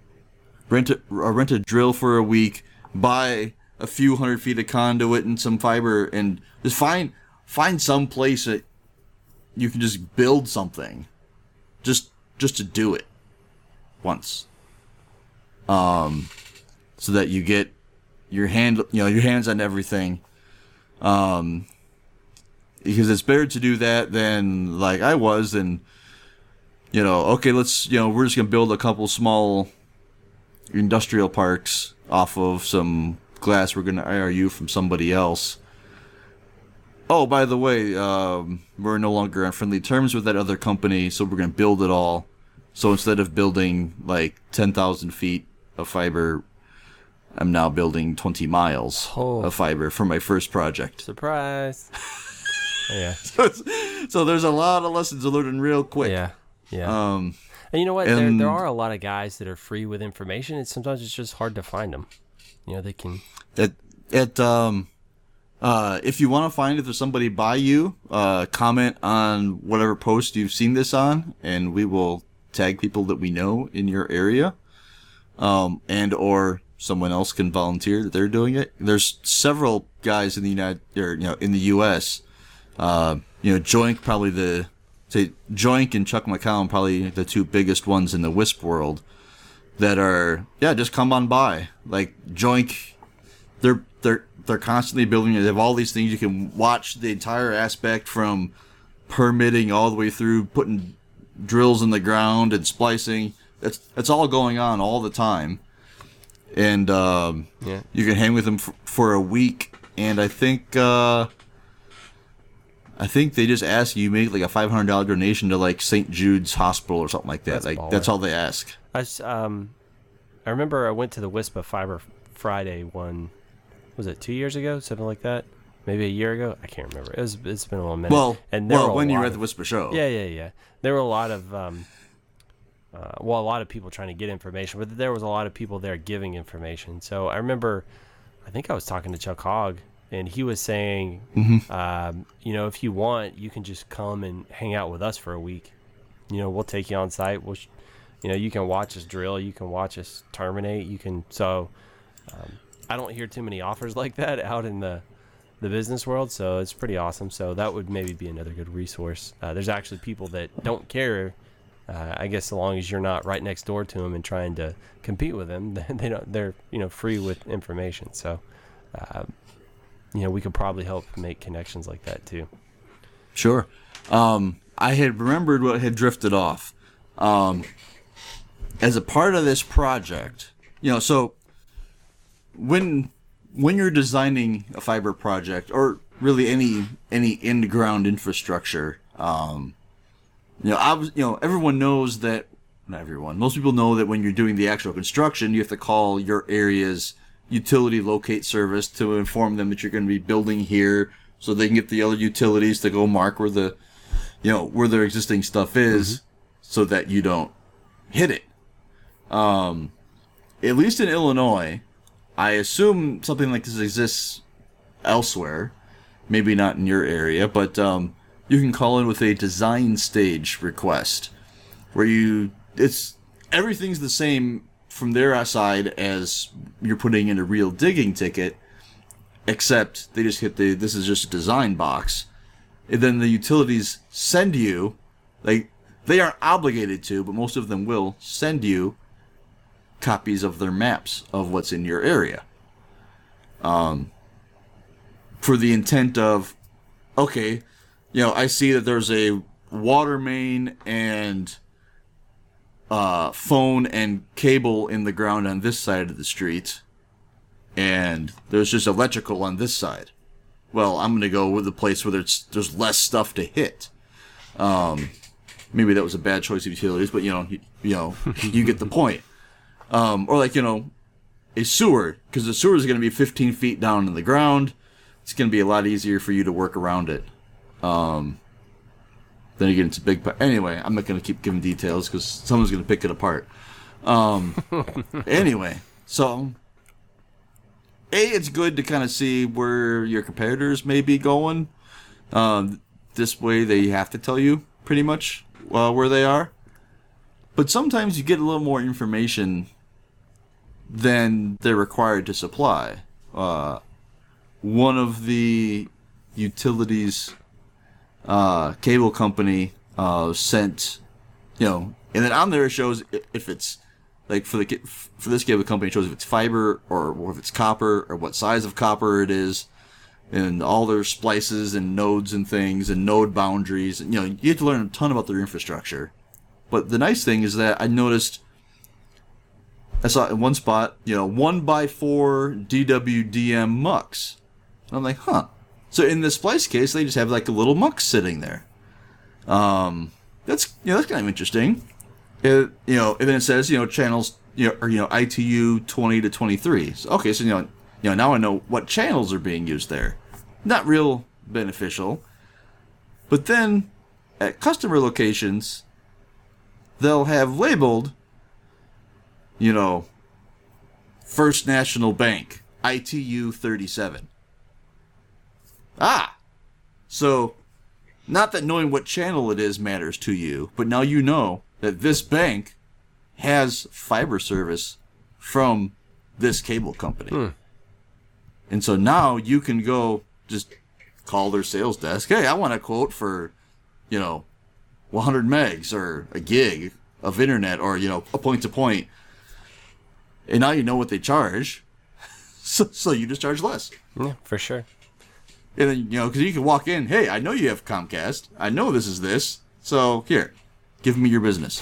for a week, buy a few hundred feet of conduit and some fiber, and just find some place that you can just build something, just to do it once, so that you get your hands on everything, because it's better to do that than like I was, and okay, we're just gonna build a couple small industrial parks off of some glass we're gonna IRU from somebody else. Oh, by the way, we're no longer on friendly terms with that other company, so we're gonna build it all. So instead of building like 10,000 feet of fiber, I'm now building 20 miles of fiber for my first project. Surprise! Yeah. So there's a lot of lessons to learn real quick. Yeah. And you know what? There are a lot of guys that are free with information. Sometimes it's just hard to find them. They can. If you want to find if there's somebody by you, comment on whatever post you've seen this on, and we will tag people that we know in your area, and or someone else can volunteer that they're doing it. There's several guys in the in the U.S. Joink, probably the say Joink and Chuck McCown, probably the two biggest ones in the Wisp world, that are just come on by. Like Joink, they're constantly building it. They have all these things you can watch the entire aspect from permitting all the way through putting drills in the ground and splicing. That's all going on all the time, and you can hang with them for a week. And I think they just ask you make like a $500 donation to like St. Jude's Hospital or something like that. That's all they ask. I remember I went to the WISPA Fiber Friday one. Was it 2 years ago? Something like that. Maybe a year ago. I can't remember. It's been a little minute. When you were at the WISPA show. Yeah. There were a lot of a lot of people trying to get information, but there was a lot of people there giving information. So I remember, I think I was talking to Chuck Hogg, and he was saying, if you want, you can just come and hang out with us for a week. We'll take you on site. You can watch us drill. You can watch us terminate. I don't hear too many offers like that out in the business world, so it's pretty awesome. So that would maybe be another good resource. There's actually people that don't care. I guess so long as you're not right next door to them and trying to compete with them, they're free with information. So, we could probably help make connections like that too. Sure. I had remembered what had drifted off. As a part of this project, so when you're designing a fiber project, or really any in-ground infrastructure, everyone knows that. Not everyone. Most people know that when you're doing the actual construction, you have to call your area's utility locate service to inform them that you're going to be building here, so they can get the other utilities to go mark where where their existing stuff is, so that you don't hit it. At least in Illinois, I assume something like this exists elsewhere. Maybe not in your area, but you can call in with a design stage request, where everything's the same from their side as you're putting in a real digging ticket, except they just hit this is just a design box. And then the utilities send you, like, they aren't obligated to, but most of them will send you copies of their maps of what's in your area. For the intent of, okay, I see that there's a water main and phone and cable in the ground on this side of the street, and there's just electrical on this side. Well, I'm going to go with the place where there's less stuff to hit. Maybe that was a bad choice of utilities, but you get the point. Or like, a sewer, because the sewer is going to be 15 feet down in the ground. It's going to be a lot easier for you to work around it. Then again, it's a big... Anyway, I'm not going to keep giving details because someone's going to pick it apart. Anyway, so... it's good to kind of see where your competitors may be going. This way, they have to tell you pretty much where they are. But sometimes you get a little more information than they're required to supply. One of the utilities cable company sent, and then on there it shows if it's like for this cable company, it shows if it's fiber or if it's copper or what size of copper it is, and all their splices and nodes and things and node boundaries. And, you have to learn a ton about their infrastructure. But the nice thing is that I noticed, I saw in one spot, 1x4 DWDM mux. And I'm like, huh. So in this splice case, they just have like a little mux sitting there. That's kind of interesting. And then it says, channels, ITU 20 to 23. So, okay, so now I know what channels are being used there. Not real beneficial. But then at customer locations, they'll have labeled, First National Bank, ITU 37. So not that knowing what channel it is matters to you, but now you know that this bank has fiber service from this cable company. And so now you can go just call their sales desk. Hey, I want a quote for, 100 megs or a gig of internet, or a point to point, and now you know what they charge, so you just charge less. Yeah, for sure. And then because you can walk in, hey, I know you have Comcast, I know this, so here, give me your business.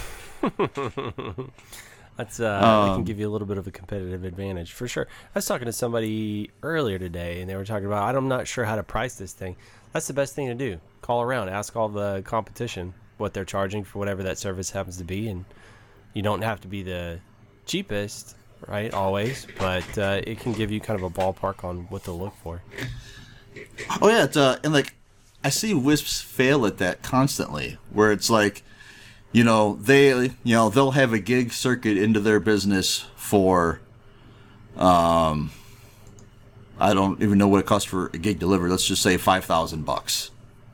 That's that can give you a little bit of a competitive advantage for sure. I was talking to somebody earlier today, and they were talking about, I'm not sure how to price this thing. That's the best thing to do. Call around, ask all the competition what they're charging for whatever that service happens to be, and you don't have to be the cheapest, right? Always, but it can give you kind of a ballpark on what to look for. Oh yeah, and like I see WISPs fail at that constantly, where it's like, they'll have a gig circuit into their business for, I don't even know what it costs for a gig delivered. Let's just say $5,000,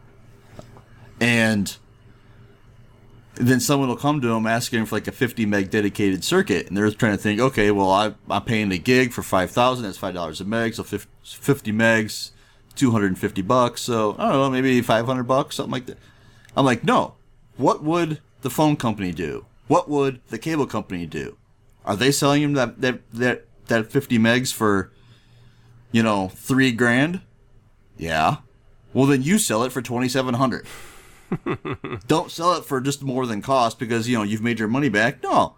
and then someone will come to them asking for like a 50 meg dedicated circuit, and they're trying to think, okay, well I'm paying a gig for $5,000. That's $5 a meg, so 50 megs, $250. So I don't know, maybe $500, something like that. I'm like, no. What would the phone company do? What would the cable company do? Are they selling them that 50 megs for, $3,000? Yeah. Well, then you sell it for $2,700. Don't sell it for just more than cost because you've made your money back. No.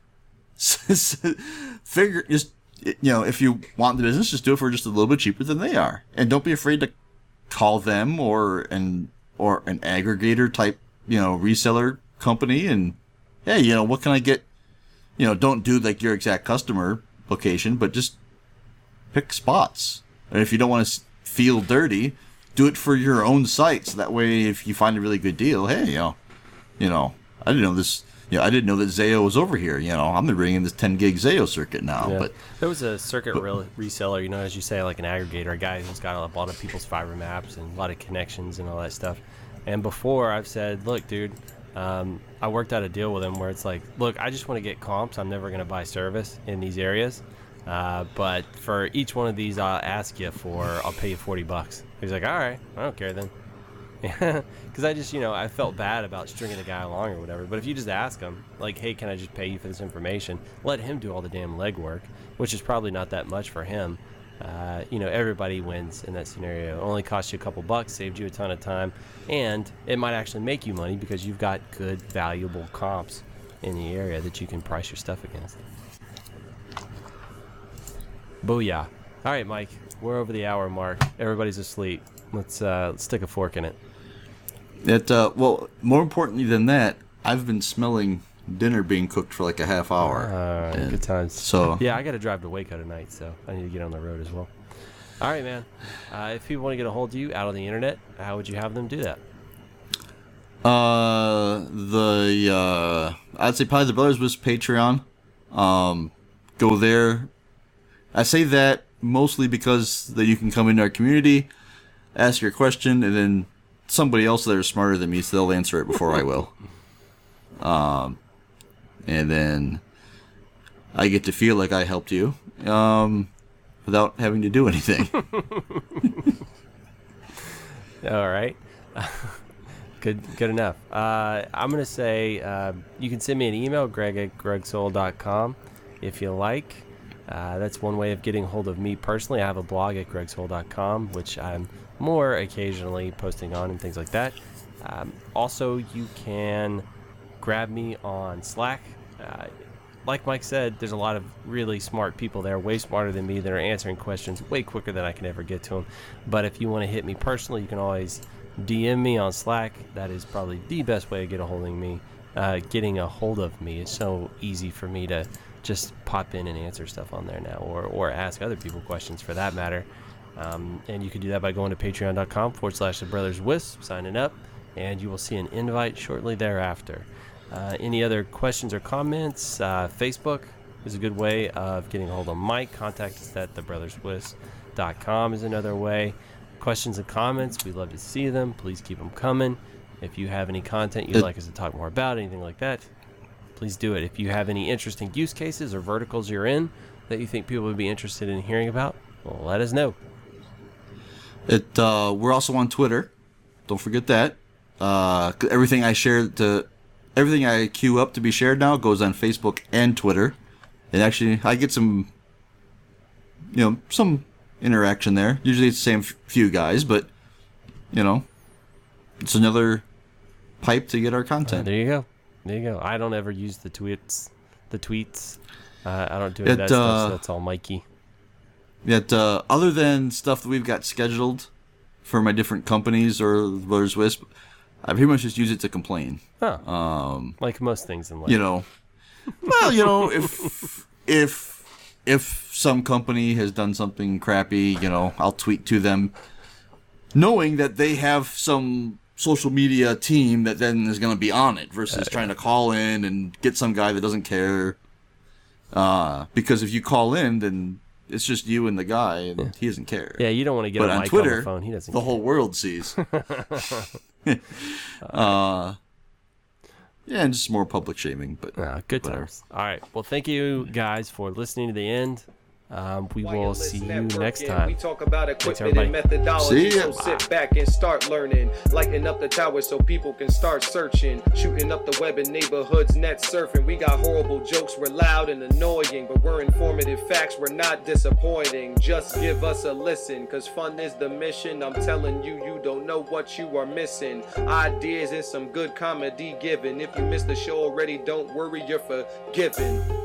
Figure just if you want the business, just do it for just a little bit cheaper than they are, and don't be afraid to call them or an aggregator type reseller company and, hey, what can I get? Don't do like your exact customer location, but just pick spots. And if you don't want to feel dirty, do it for your own site. So that way, if you find a really good deal, hey, I didn't know this. I didn't know that Zayo was over here. I'm gonna bring in this 10 gig Zayo circuit now. Yeah. But there was a circuit reseller, as you say, like an aggregator, a guy who's got a lot of people's fiber maps and a lot of connections and all that stuff. And before I've said, look, dude, I worked out a deal with him where it's like, look, I just want to get comps. I'm never going to buy service in these areas. But for each one of these, I'll pay you $40. He's like, all right, I don't care then. Because I just, I felt bad about stringing the guy along or whatever. But if you just ask him, like, hey, can I just pay you for this information? Let him do all the damn legwork, which is probably not that much for him. Everybody wins in that scenario. It only costs you a couple bucks, saved you a ton of time, and it might actually make you money because you've got good, valuable comps in the area that you can price your stuff against. Booyah. All right, Mike, we're over the hour mark. Everybody's asleep. Let's stick a fork in it. Well, more importantly than that, I've been smelling dinner being cooked for like a half hour. Good times. So yeah, I got to drive to Waco tonight, so I need to get on the road as well. All right, man. If people want to get a hold of you out on the internet, how would you have them do that? I'd say probably the Brothers Wisp Patreon. Go there. I say that mostly because that you can come into our community, ask your question, and then somebody else that is smarter than me, so they'll answer it before I will. And then I get to feel like I helped you without having to do anything. All right. Good enough. I'm going to say you can send me an email, greg@gregsoul.com, if you like. That's one way of getting a hold of me personally. I have a blog at gregsoul.com, which I'm more occasionally posting on and things like that. Also, you can grab me on Slack. Like Mike said, there's a lot of really smart people there, way smarter than me, that are answering questions way quicker than I can ever get to them. But if you want to hit me personally, you can always DM me on Slack. That is probably the best way to get a hold of me. Getting a hold of me is so easy for me to just pop in and answer stuff on there now, or ask other people questions for that matter. And you can do that by going to patreon.com/thebrotherswisp, signing up, and you will see an invite shortly thereafter. Any other questions or comments? Facebook is a good way of getting a hold of Mike. Contact us at thebrotherswisp.com is another way. Questions and comments, we'd love to see them. Please keep them coming. If you have any content you'd like us to talk more about, anything like that, please do it. If you have any interesting use cases or verticals you're in that you think people would be interested in hearing about, well, let us know. We're also on Twitter. Don't forget that. Everything I queue up to be shared now goes on Facebook and Twitter. And actually, I get some interaction there. Usually it's the same few guys, but, it's another pipe to get our content. There you go. I don't ever use the tweets. I don't do any of that stuff, so that's all Mikey. Yet, other than stuff that we've got scheduled for my different companies or Brothers Wisp, I pretty much just use it to complain. Huh. Like most things in life. If some company has done something crappy, I'll tweet to them, knowing that they have some social media team that then is going to be on it versus trying to call in and get some guy that doesn't care. Because if you call in, then it's just you and the guy, and he doesn't care. Yeah, you don't want to get but a on mic Twitter, on the phone. He doesn't the care. whole world sees. Yeah, and just more public shaming, but good whatever. times. All right. Well, thank you guys for listening to the end. We will see you next time. We talk about Thanks, equipment and everybody. methodology, See ya. so sit back and start learning. Lighting up the tower so people can start searching. Shooting up the web in neighborhoods, net surfing. We got horrible jokes, we're loud and annoying, but we're informative facts, we're not disappointing. Just give us a listen, cause fun is the mission. I'm telling you, you don't know what you are missing. Ideas and some good comedy given. If you missed the show already, don't worry, you're forgiven.